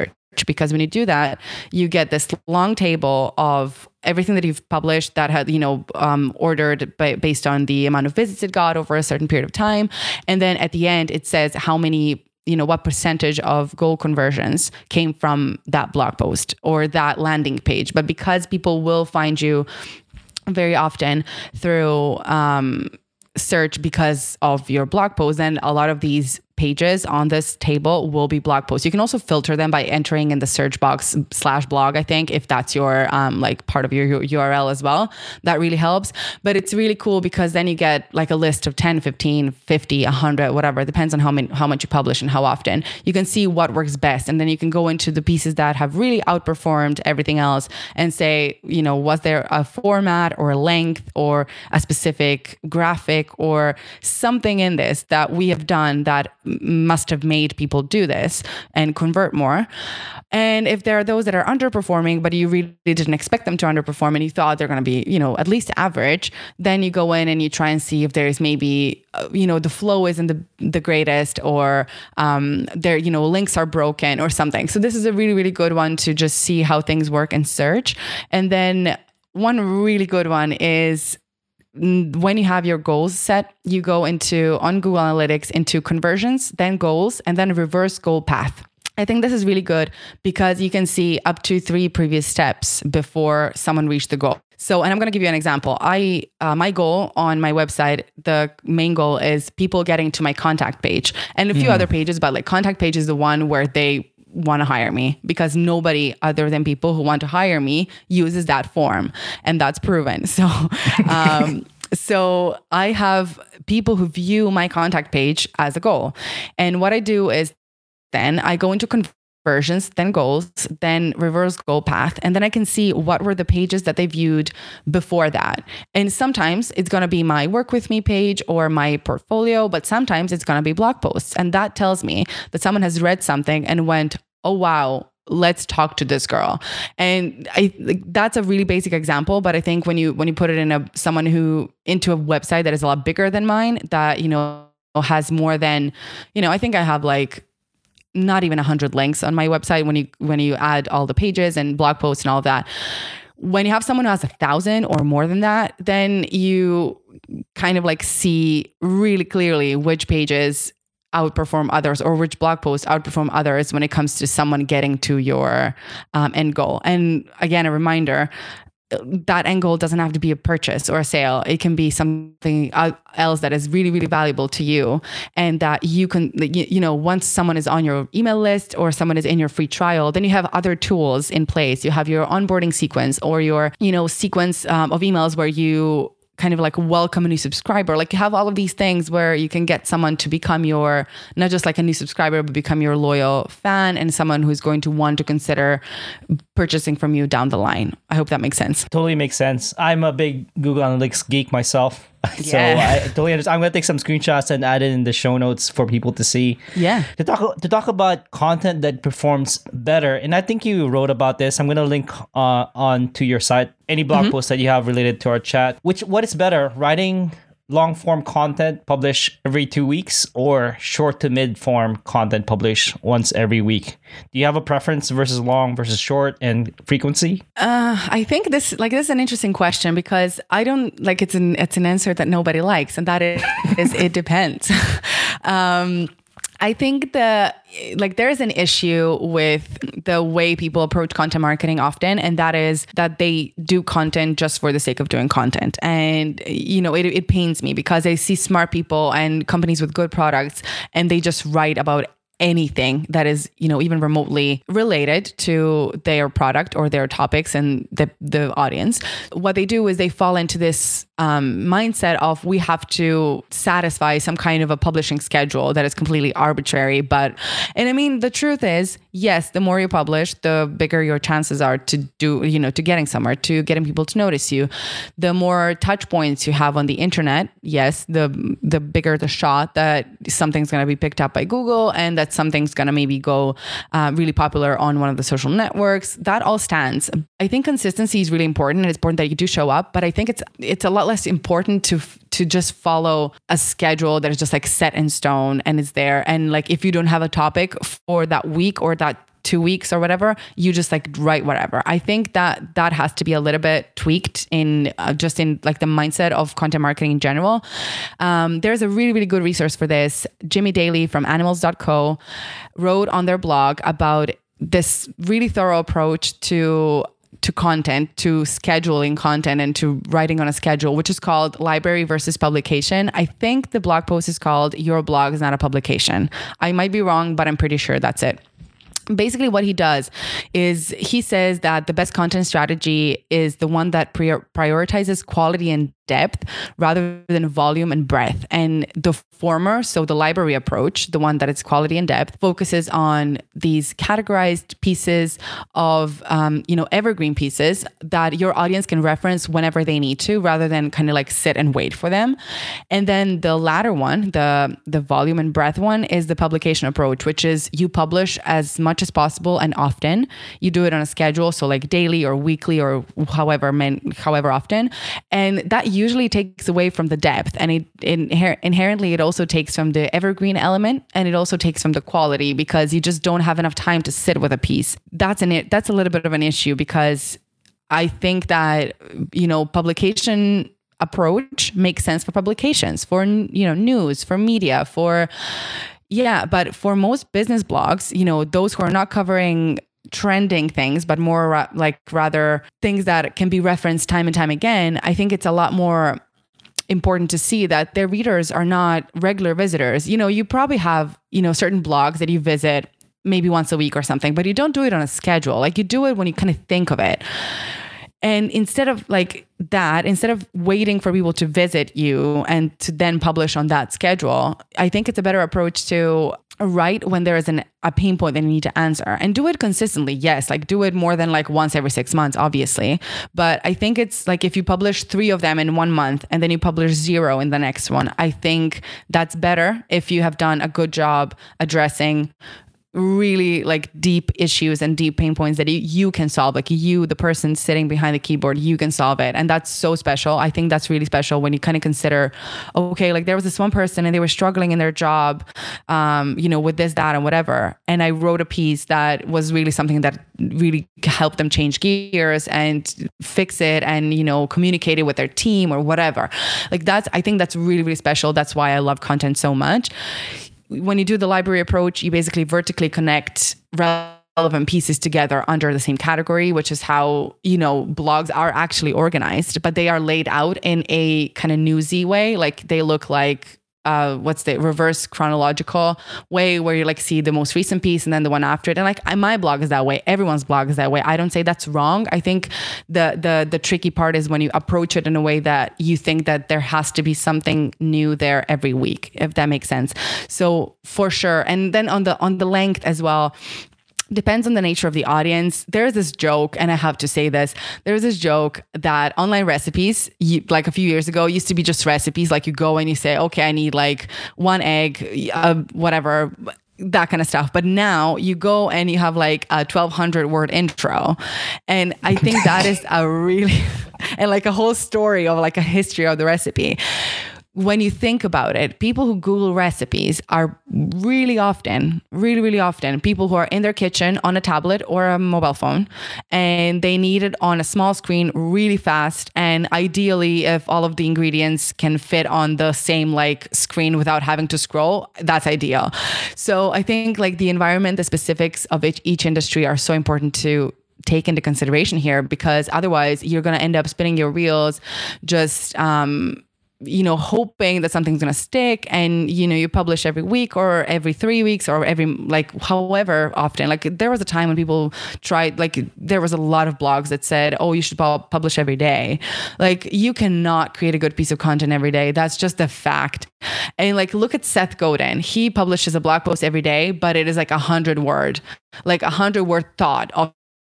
search, because when you do that, you get this long table of everything that you've published that had, you know, um, ordered by, based on the amount of visits it got over a certain period of time. And then at the end, it says how many, you know, what percentage of goal conversions came from that blog post or that landing page. But because people will find you very often through um, search because of your blog post, then a lot of these pages on this table will be blog posts. You can also filter them by entering in the search box slash blog, I think, if that's your um, like part of your U R L as well. That really helps. But it's really cool because then you get like a list of ten, fifteen, fifty, one hundred, whatever. It depends on how many, how much you publish and how often. You can see what works best. And then you can go into the pieces that have really outperformed everything else and say, you know, was there a format or a length or a specific graphic or something in this that we have done that must have made people do this and convert more. And if there are those that are underperforming, but you really didn't expect them to underperform and you thought they're going to be, you know, at least average, then you go in and you try and see if there's maybe, uh, you know, the flow isn't the, the greatest, or um, there, you know, links are broken or something. So this is a really, really good one to just see how things work in search. And then one really good one is when you have your goals set, you go into on Google Analytics into conversions, then goals, and then reverse goal path. I think this is really good because you can see up to three previous steps before someone reached the goal. So, and I'm going to give you an example. I, uh, my goal on my website, the main goal is people getting to my contact page and a few mm. other pages, but like contact page is the one where they want to hire me, because nobody other than people who want to hire me uses that form, and that's proven. So, um, so I have people who view my contact page as a goal, and what I do is then I go into conversions, then goals, then reverse goal path, and then I can see what were the pages that they viewed before that. And sometimes it's going to be my work with me page or my portfolio, but sometimes it's going to be blog posts. And that tells me that someone has read something and went, oh, wow, let's talk to this girl. And I like, that's a really basic example, but I think when you when you put it in a someone who into a website that is a lot bigger than mine, that, you know, has more than, you know, I think I have like not even a hundred links on my website when you when you add all the pages and blog posts and all of that. When you have someone who has a thousand or more than that, then you kind of like see really clearly which pages outperform others or which blog posts outperform others when it comes to someone getting to your um, end goal. And again, a reminder, that end goal doesn't have to be a purchase or a sale. It can be something else that is really, really valuable to you, and that you can, you know, once someone is on your email list or someone is in your free trial, then you have other tools in place. You have your onboarding sequence or your, you know, sequence um, of emails where you kind of like welcome a new subscriber. Like you have all of these things where you can get someone to become your, not just like a new subscriber, but become your loyal fan and someone who's going to want to consider purchasing from you down the line. I hope that makes sense. Totally makes sense. I'm a big Google Analytics geek myself. So yeah. I totally understand. I'm going to take some screenshots and add it in the show notes for people to see. Yeah. To talk to talk about content that performs better. And I think you wrote about this. I'm going to link uh, on to your site any blog mm-hmm. post that you have related to our chat. Which what is better, writing long form content publish every two weeks or short to mid form content publish once every week? Do you have a preference versus long versus short and frequency? Uh, I think this like this is an interesting question because I don't like it's an it's an answer that nobody likes, and that is, is it depends. um, I think the like there is an issue with the way people approach content marketing often, and that is that they do content just for the sake of doing content. And, you know, it, it pains me because I see smart people and companies with good products, and they just write about anything that is, you know, even remotely related to their product or their topics and the, the audience. What they do is they fall into this um, mindset of we have to satisfy some kind of a publishing schedule that is completely arbitrary. But, and I mean, the truth is, yes, the more you publish, the bigger your chances are to do, you know, to getting somewhere, to getting people to notice you. The more touch points you have on the internet, yes, the, the bigger the shot that something's going to be picked up by Google and that something's going to maybe go uh, really popular on one of the social networks. That all stands. I think consistency is really important, and it's important that you do show up, but I think it's it's a lot less important to to just follow a schedule that is just like set in stone and is there. And like if you don't have a topic for that week or that two weeks or whatever, you just like write whatever. I think that that has to be a little bit tweaked in uh, just in like the mindset of content marketing in general. Um, there's a really, really good resource for this. Jimmy Daly from animals dot co wrote on their blog about this really thorough approach to to content, to scheduling content and to writing on a schedule, which is called library versus publication. I think the blog post is called Your Blog is Not a Publication. I might be wrong, but I'm pretty sure that's it. Basically what he does is he says that the best content strategy is the one that prior- prioritizes quality and depth rather than volume and breadth. And the former, so the library approach, the one that is quality and depth, focuses on these categorized pieces of, um, you know, evergreen pieces that your audience can reference whenever they need to, rather than kind of like sit and wait for them. And then the latter one, the, the volume and breadth one, is the publication approach, which is you publish as much as possible and often. You do it on a schedule, so like daily or weekly or however, however often. And that usually takes away from the depth, and it inher- inherently it also takes from the evergreen element, and it also takes from the quality, because you just don't have enough time to sit with a piece. That's an that's a little bit of an issue, because I think that, you know, publication approach makes sense for publications, for, you know, news, for media, for yeah, but for most business blogs, you know, those who are not covering trending things, but more ra- like rather things that can be referenced time and time again, I think it's a lot more important to see that their readers are not regular visitors. You know, you probably have, you know, certain blogs that you visit maybe once a week or something, but you don't do it on a schedule. Like you do it when you kind of think of it. And instead of like that, instead of waiting for people to visit you and to then publish on that schedule, I think it's a better approach to write when there is an, a pain point that you need to answer, and do it consistently. Yes, like do it more than like once every six months, obviously. But I think it's like if you publish three of them in one month and then you publish zero in the next one, I think that's better if you have done a good job addressing really like deep issues and deep pain points that you, you can solve. Like you, the person sitting behind the keyboard, you can solve it. And that's so special. I think that's really special when you kind of consider, okay, like there was this one person and they were struggling in their job, um, you know, with this, that, and whatever. And I wrote a piece that was really something that really helped them change gears and fix it and, you know, communicate it with their team or whatever. Like that's, I think that's really, really special. That's why I love content so much. When you do the library approach, you basically vertically connect relevant pieces together under the same category, which is how, you know, blogs are actually organized, but they are laid out in a kind of newsy way. Like they look like, uh, what's the reverse chronological way, where you like see the most recent piece and then the one after it. And like my blog is that way. Everyone's blog is that way. I don't say that's wrong. I think the the the tricky part is when you approach it in a way that you think that there has to be something new there every week, if that makes sense. So for sure. And then on the on the length as well, depends on the nature of the audience. There's this joke, and I have to say this, there's this joke that online recipes, you, like a few years ago, used to be just recipes. Like you go and you say, okay, I need like one egg, uh, whatever, that kind of stuff. But now you go and you have like a twelve hundred word intro. And I think that is a really, and like a whole story of like a history of the recipe. When you think about it, people who Google recipes are really often, really, really often people who are in their kitchen on a tablet or a mobile phone, and they need it on a small screen really fast. And ideally, if all of the ingredients can fit on the same like screen without having to scroll, that's ideal. So I think like the environment, the specifics of each, each industry are so important to take into consideration here, because otherwise you're going to end up spinning your wheels, just, um, you know, hoping that something's going to stick, and, you know, you publish every week or every three weeks or every, like, however often. Like there was a time when people tried, like there was a lot of blogs that said, oh, you should publish every day. Like you cannot create a good piece of content every day. That's just a fact. And like, look at Seth Godin. He publishes a blog post every day, but it is like a hundred word, like a hundred word thought of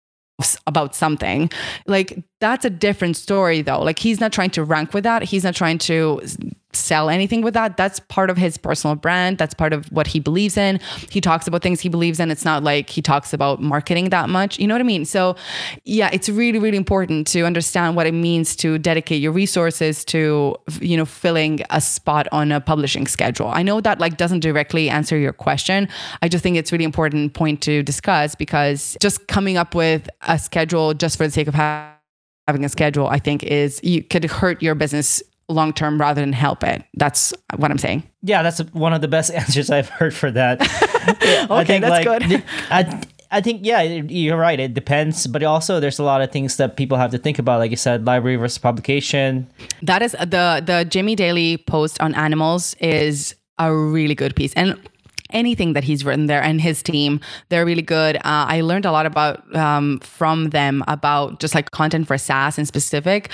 about something. Like that's a different story though. Like he's not trying to rank with that. He's not trying to sell anything with that. That's part of his personal brand. That's part of what he believes in. He talks about things he believes in. It's not like he talks about marketing that much. You know what I mean? So yeah, it's really, really important to understand what it means to dedicate your resources to, you know, filling a spot on a publishing schedule. I know that like doesn't directly answer your question. I just think it's really important point to discuss, because just coming up with a schedule just for the sake of ha- having a schedule, I think is, you could hurt your business long-term rather than help it. That's what I'm saying. Yeah, that's one of the best answers I've heard for that. Okay, I think, that's like, good. I, I think, yeah, you're right. It depends. But also there's a lot of things that people have to think about. Like you said, library versus publication. That is the, the Jimmy Daly post on animals is a really good piece. And anything that he's written there and his team, they're really good. Uh, I learned a lot about um, from them about just like content for SaaS in specific.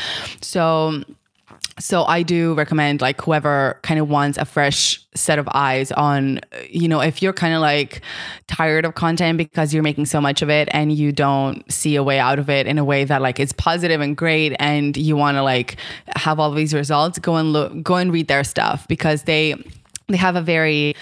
So So I do recommend like whoever kind of wants a fresh set of eyes on, you know, if you're kind of like tired of content because you're making so much of it and you don't see a way out of it in a way that like is positive and great, and you want to like have all of these results, go and look, go and read their stuff, because they they have a very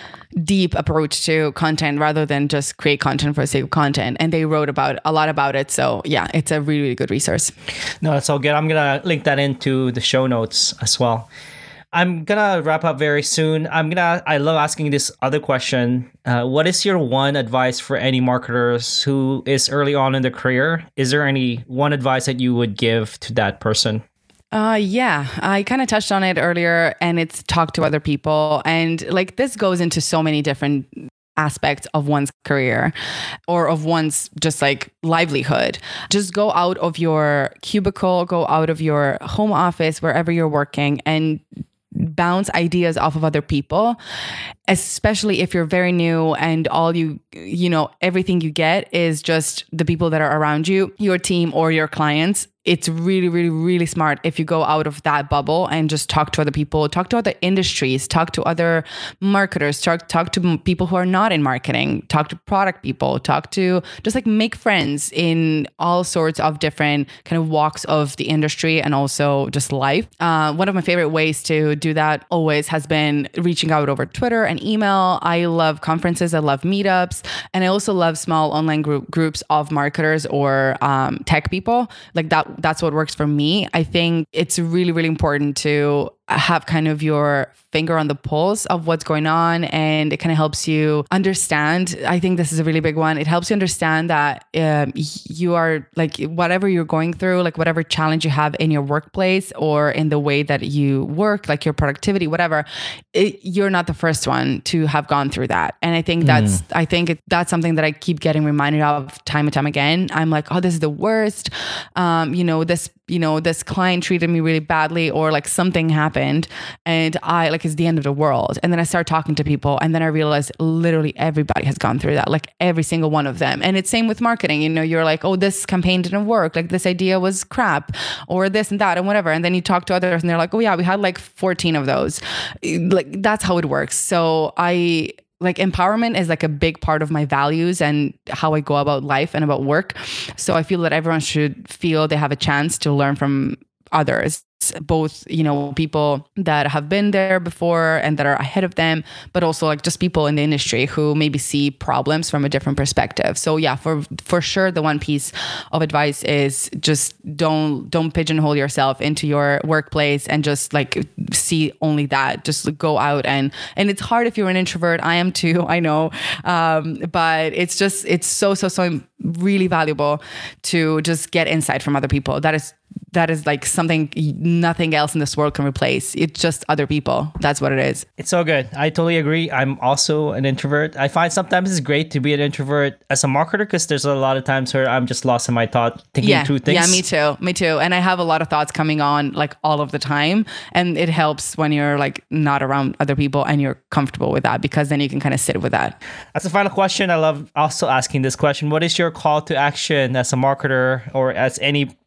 deep approach to content rather than just create content for the sake of content. And they wrote about a lot about it. So yeah, it's a really, really good resource. No, that's all good. I'm going to link that into the show notes as well. I'm going to wrap up very soon. I'm going to, I love asking this other question. Uh, what is your one advice for any marketers who is early on in their career? Is there any one advice that you would give to that person? Uh, yeah, I kind of touched on it earlier, and it's talk to other people. And like this goes into so many different aspects of one's career or of one's just like livelihood. Just go out of your cubicle, go out of your home office, wherever you're working, and bounce ideas off of other people, especially if you're very new and all you, you know, everything you get is just the people that are around you, your team or your clients. It's really, really, really smart if you go out of that bubble and just talk to other people, talk to other industries, talk to other marketers, talk, talk to people who are not in marketing, talk to product people, talk to just like make friends in all sorts of different kind of walks of the industry and also just life. Uh, one of my favorite ways to do that always has been reaching out over Twitter and email. I love conferences. I love meetups. And I also love small online group groups of marketers or um, tech people. Like that. That's what works for me. I think it's really, really important to have kind of your finger on the pulse of what's going on, and it kind of helps you understand. I think this is a really big one. It helps you understand that um, you are like whatever you're going through, like whatever challenge you have in your workplace or in the way that you work, like your productivity, whatever, it, you're not the first one to have gone through that. And I think that's, mm. I think it, that's something that I keep getting reminded of time and time again. I'm like, oh, this is the worst. Um, you know, this, you know, this client treated me really badly, or like something happened and I like, it's the end of the world. And then I start talking to people, and then I realize literally everybody has gone through that, like every single one of them. And it's same with marketing. You know, you're like, oh, this campaign didn't work. Like this idea was crap, or this and that and whatever. And then you talk to others and they're like, oh yeah, we had like fourteen of those. Like that's how it works. So I, like empowerment is like a big part of my values and how I go about life and about work. So I feel that everyone should feel they have a chance to learn from others, both, you know, people that have been there before and that are ahead of them, but also like just people in the industry who maybe see problems from a different perspective. So yeah, for for sure, the one piece of advice is just don't don't pigeonhole yourself into your workplace and just like see only that. Just go out and and it's hard if you're an introvert. I am too, I know, um, but it's just it's so so so really valuable to just get insight from other people. That is that is like something nothing else in this world can replace. It's just other people. That's what it is. It's so good. I totally agree. I'm also an introvert. I find sometimes it's great to be an introvert as a marketer because there's a lot of times where I'm just lost in my thought, thinking yeah, through things. Yeah, me too. Me too. And I have a lot of thoughts coming on like all of the time. And it helps when you're like not around other people and you're comfortable with that, because then you can kind of sit with that. As a final question, I love also asking this question. What is your call to action as a marketer or as any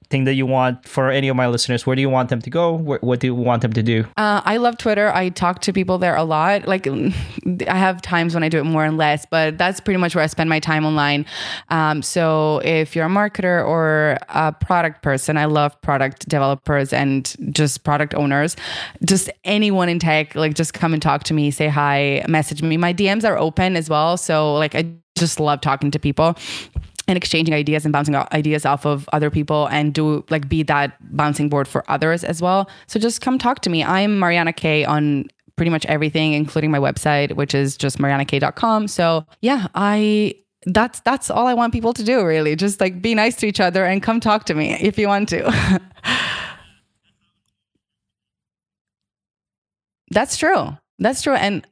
thing that you want for any of my listeners? Where do you want them to go? Where, what do you want them to do? Uh, I love Twitter. I talk to people there a lot. Like I have times when I do it more and less, but that's pretty much where I spend my time online. Um, so if you're a marketer or a product person, I love product developers and just product owners, just anyone in tech, like just come and talk to me, say hi, message me. My D Ms are open as well. So like I just love talking to people and exchanging ideas and bouncing ideas off of other people and do like be that bouncing board for others as well. So just come talk to me. I'm Mariana K on pretty much everything, including my website, which is just mariana k dot com. So yeah, I that's that's all I want people to do, really. Just like be nice to each other and come talk to me if you want to. That's true. That's true. And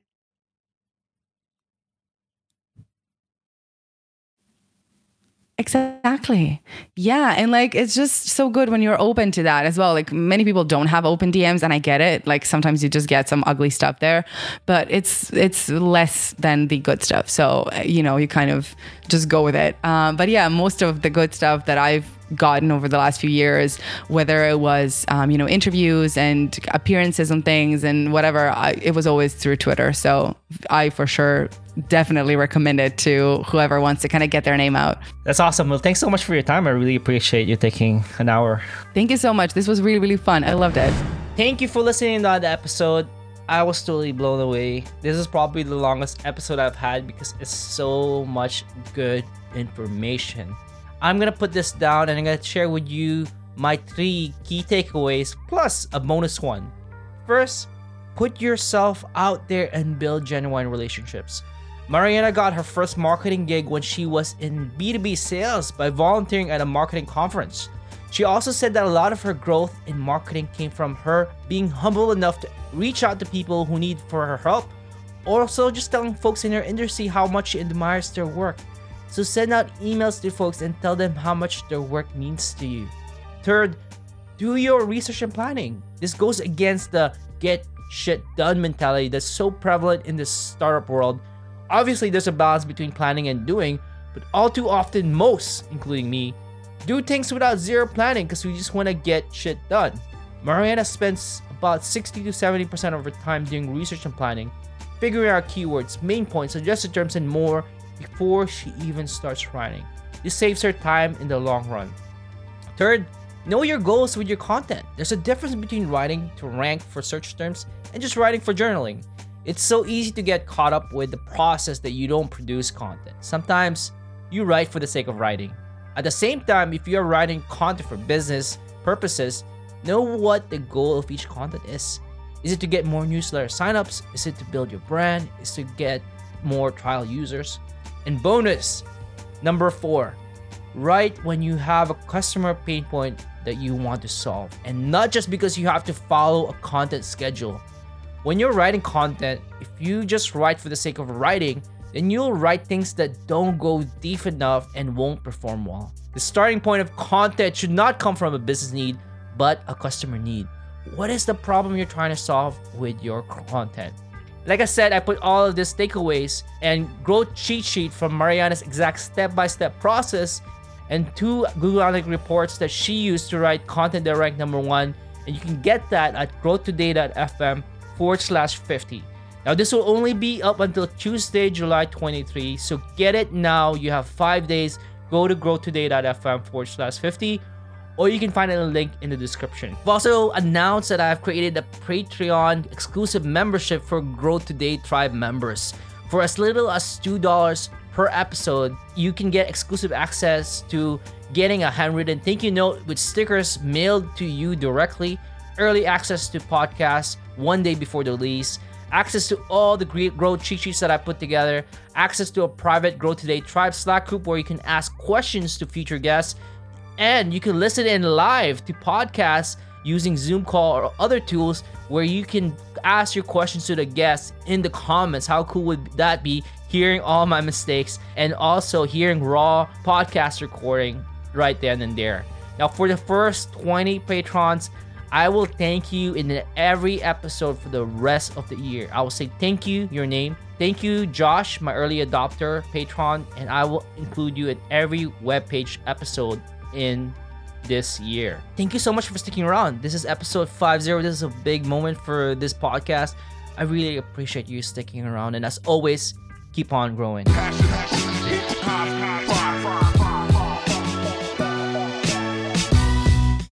exactly. Yeah. And like, it's just so good when you're open to that as well. Like many people don't have open D Ms and I get it. Like sometimes you just get some ugly stuff there, but it's, it's less than the good stuff. So, you know, you kind of just go with it. Um, but yeah, most of the good stuff that I've gotten over the last few years, whether it was, um, you know, interviews and appearances and things and whatever, I, it was always through Twitter. So I for sure definitely recommend it to whoever wants to kind of get their name out. That's awesome. Well, thanks so much for your time. I really appreciate you taking an hour. Thank you so much. This was really, really fun. I loved it. Thank you for listening to the episode. I was totally blown away. This is probably the longest episode I've had because it's so much good information. I'm going to put this down and I'm going to share with you my three key takeaways plus a bonus one. First, put yourself out there and build genuine relationships. Mariana got her first marketing gig when she was in B two B sales by volunteering at a marketing conference. She also said that a lot of her growth in marketing came from her being humble enough to reach out to people who need for her help, or also just telling folks in her industry how much she admires their work. So send out emails to folks and tell them how much their work means to you. Third, do your research and planning. This goes against the get shit done mentality that's so prevalent in the startup world. Obviously, there's a balance between planning and doing, but all too often, most, including me, do things without zero planning because we just want to get shit done. Mariana spends about sixty to seventy percent of her time doing research and planning, figuring out keywords, main points, suggested terms, and more before she even starts writing. This saves her time in the long run. Third, know your goals with your content. There's a difference between writing to rank for search terms and just writing for journaling. It's so easy to get caught up with the process that you don't produce content. Sometimes you write for the sake of writing. At the same time, if you're writing content for business purposes, know what the goal of each content is. Is it to get more newsletter signups? Is it to build your brand? Is it to get more trial users? And bonus, number four, write when you have a customer pain point that you want to solve, and not just because you have to follow a content schedule. When you're writing content, if you just write for the sake of writing, then you'll write things that don't go deep enough and won't perform well. The starting point of content should not come from a business need, but a customer need. What is the problem you're trying to solve with your content? Like I said, I put all of these takeaways and growth cheat sheet from Mariana's exact step-by-step process and two Google Analytics reports that she used to write content that ranked number one. And you can get that at growthtoday.fm forward slash 50. Now, this will only be up until Tuesday, July twenty-third. So get it now. You have five days. Go to growthtoday.fm forward slash 50. Or you can find a link in the description. I've also announced that I've created a Patreon exclusive membership for Growth Today Tribe members. For as little as two dollars per episode, you can get exclusive access to getting a handwritten thank you note with stickers mailed to you directly, early access to podcasts one day before the release, access to all the great growth cheat sheets that I put together, access to a private Growth Today Tribe Slack group where you can ask questions to future guests, and you can listen in live to podcasts using Zoom call or other tools where you can ask your questions to the guests in the comments. How cool would that be, hearing all my mistakes and also hearing raw podcast recording right then and there. Now, for the first twenty patrons, I will thank you in every episode for the rest of the year. I will say thank you, your name. Thank you, Josh, my early adopter patron, and I will include you in every webpage episode in this year. Thank you so much for sticking around. This is episode fifty. This is a big moment for this podcast. I really appreciate you sticking around. And as always, keep on growing. Passion, passion, hip hop, hip hop.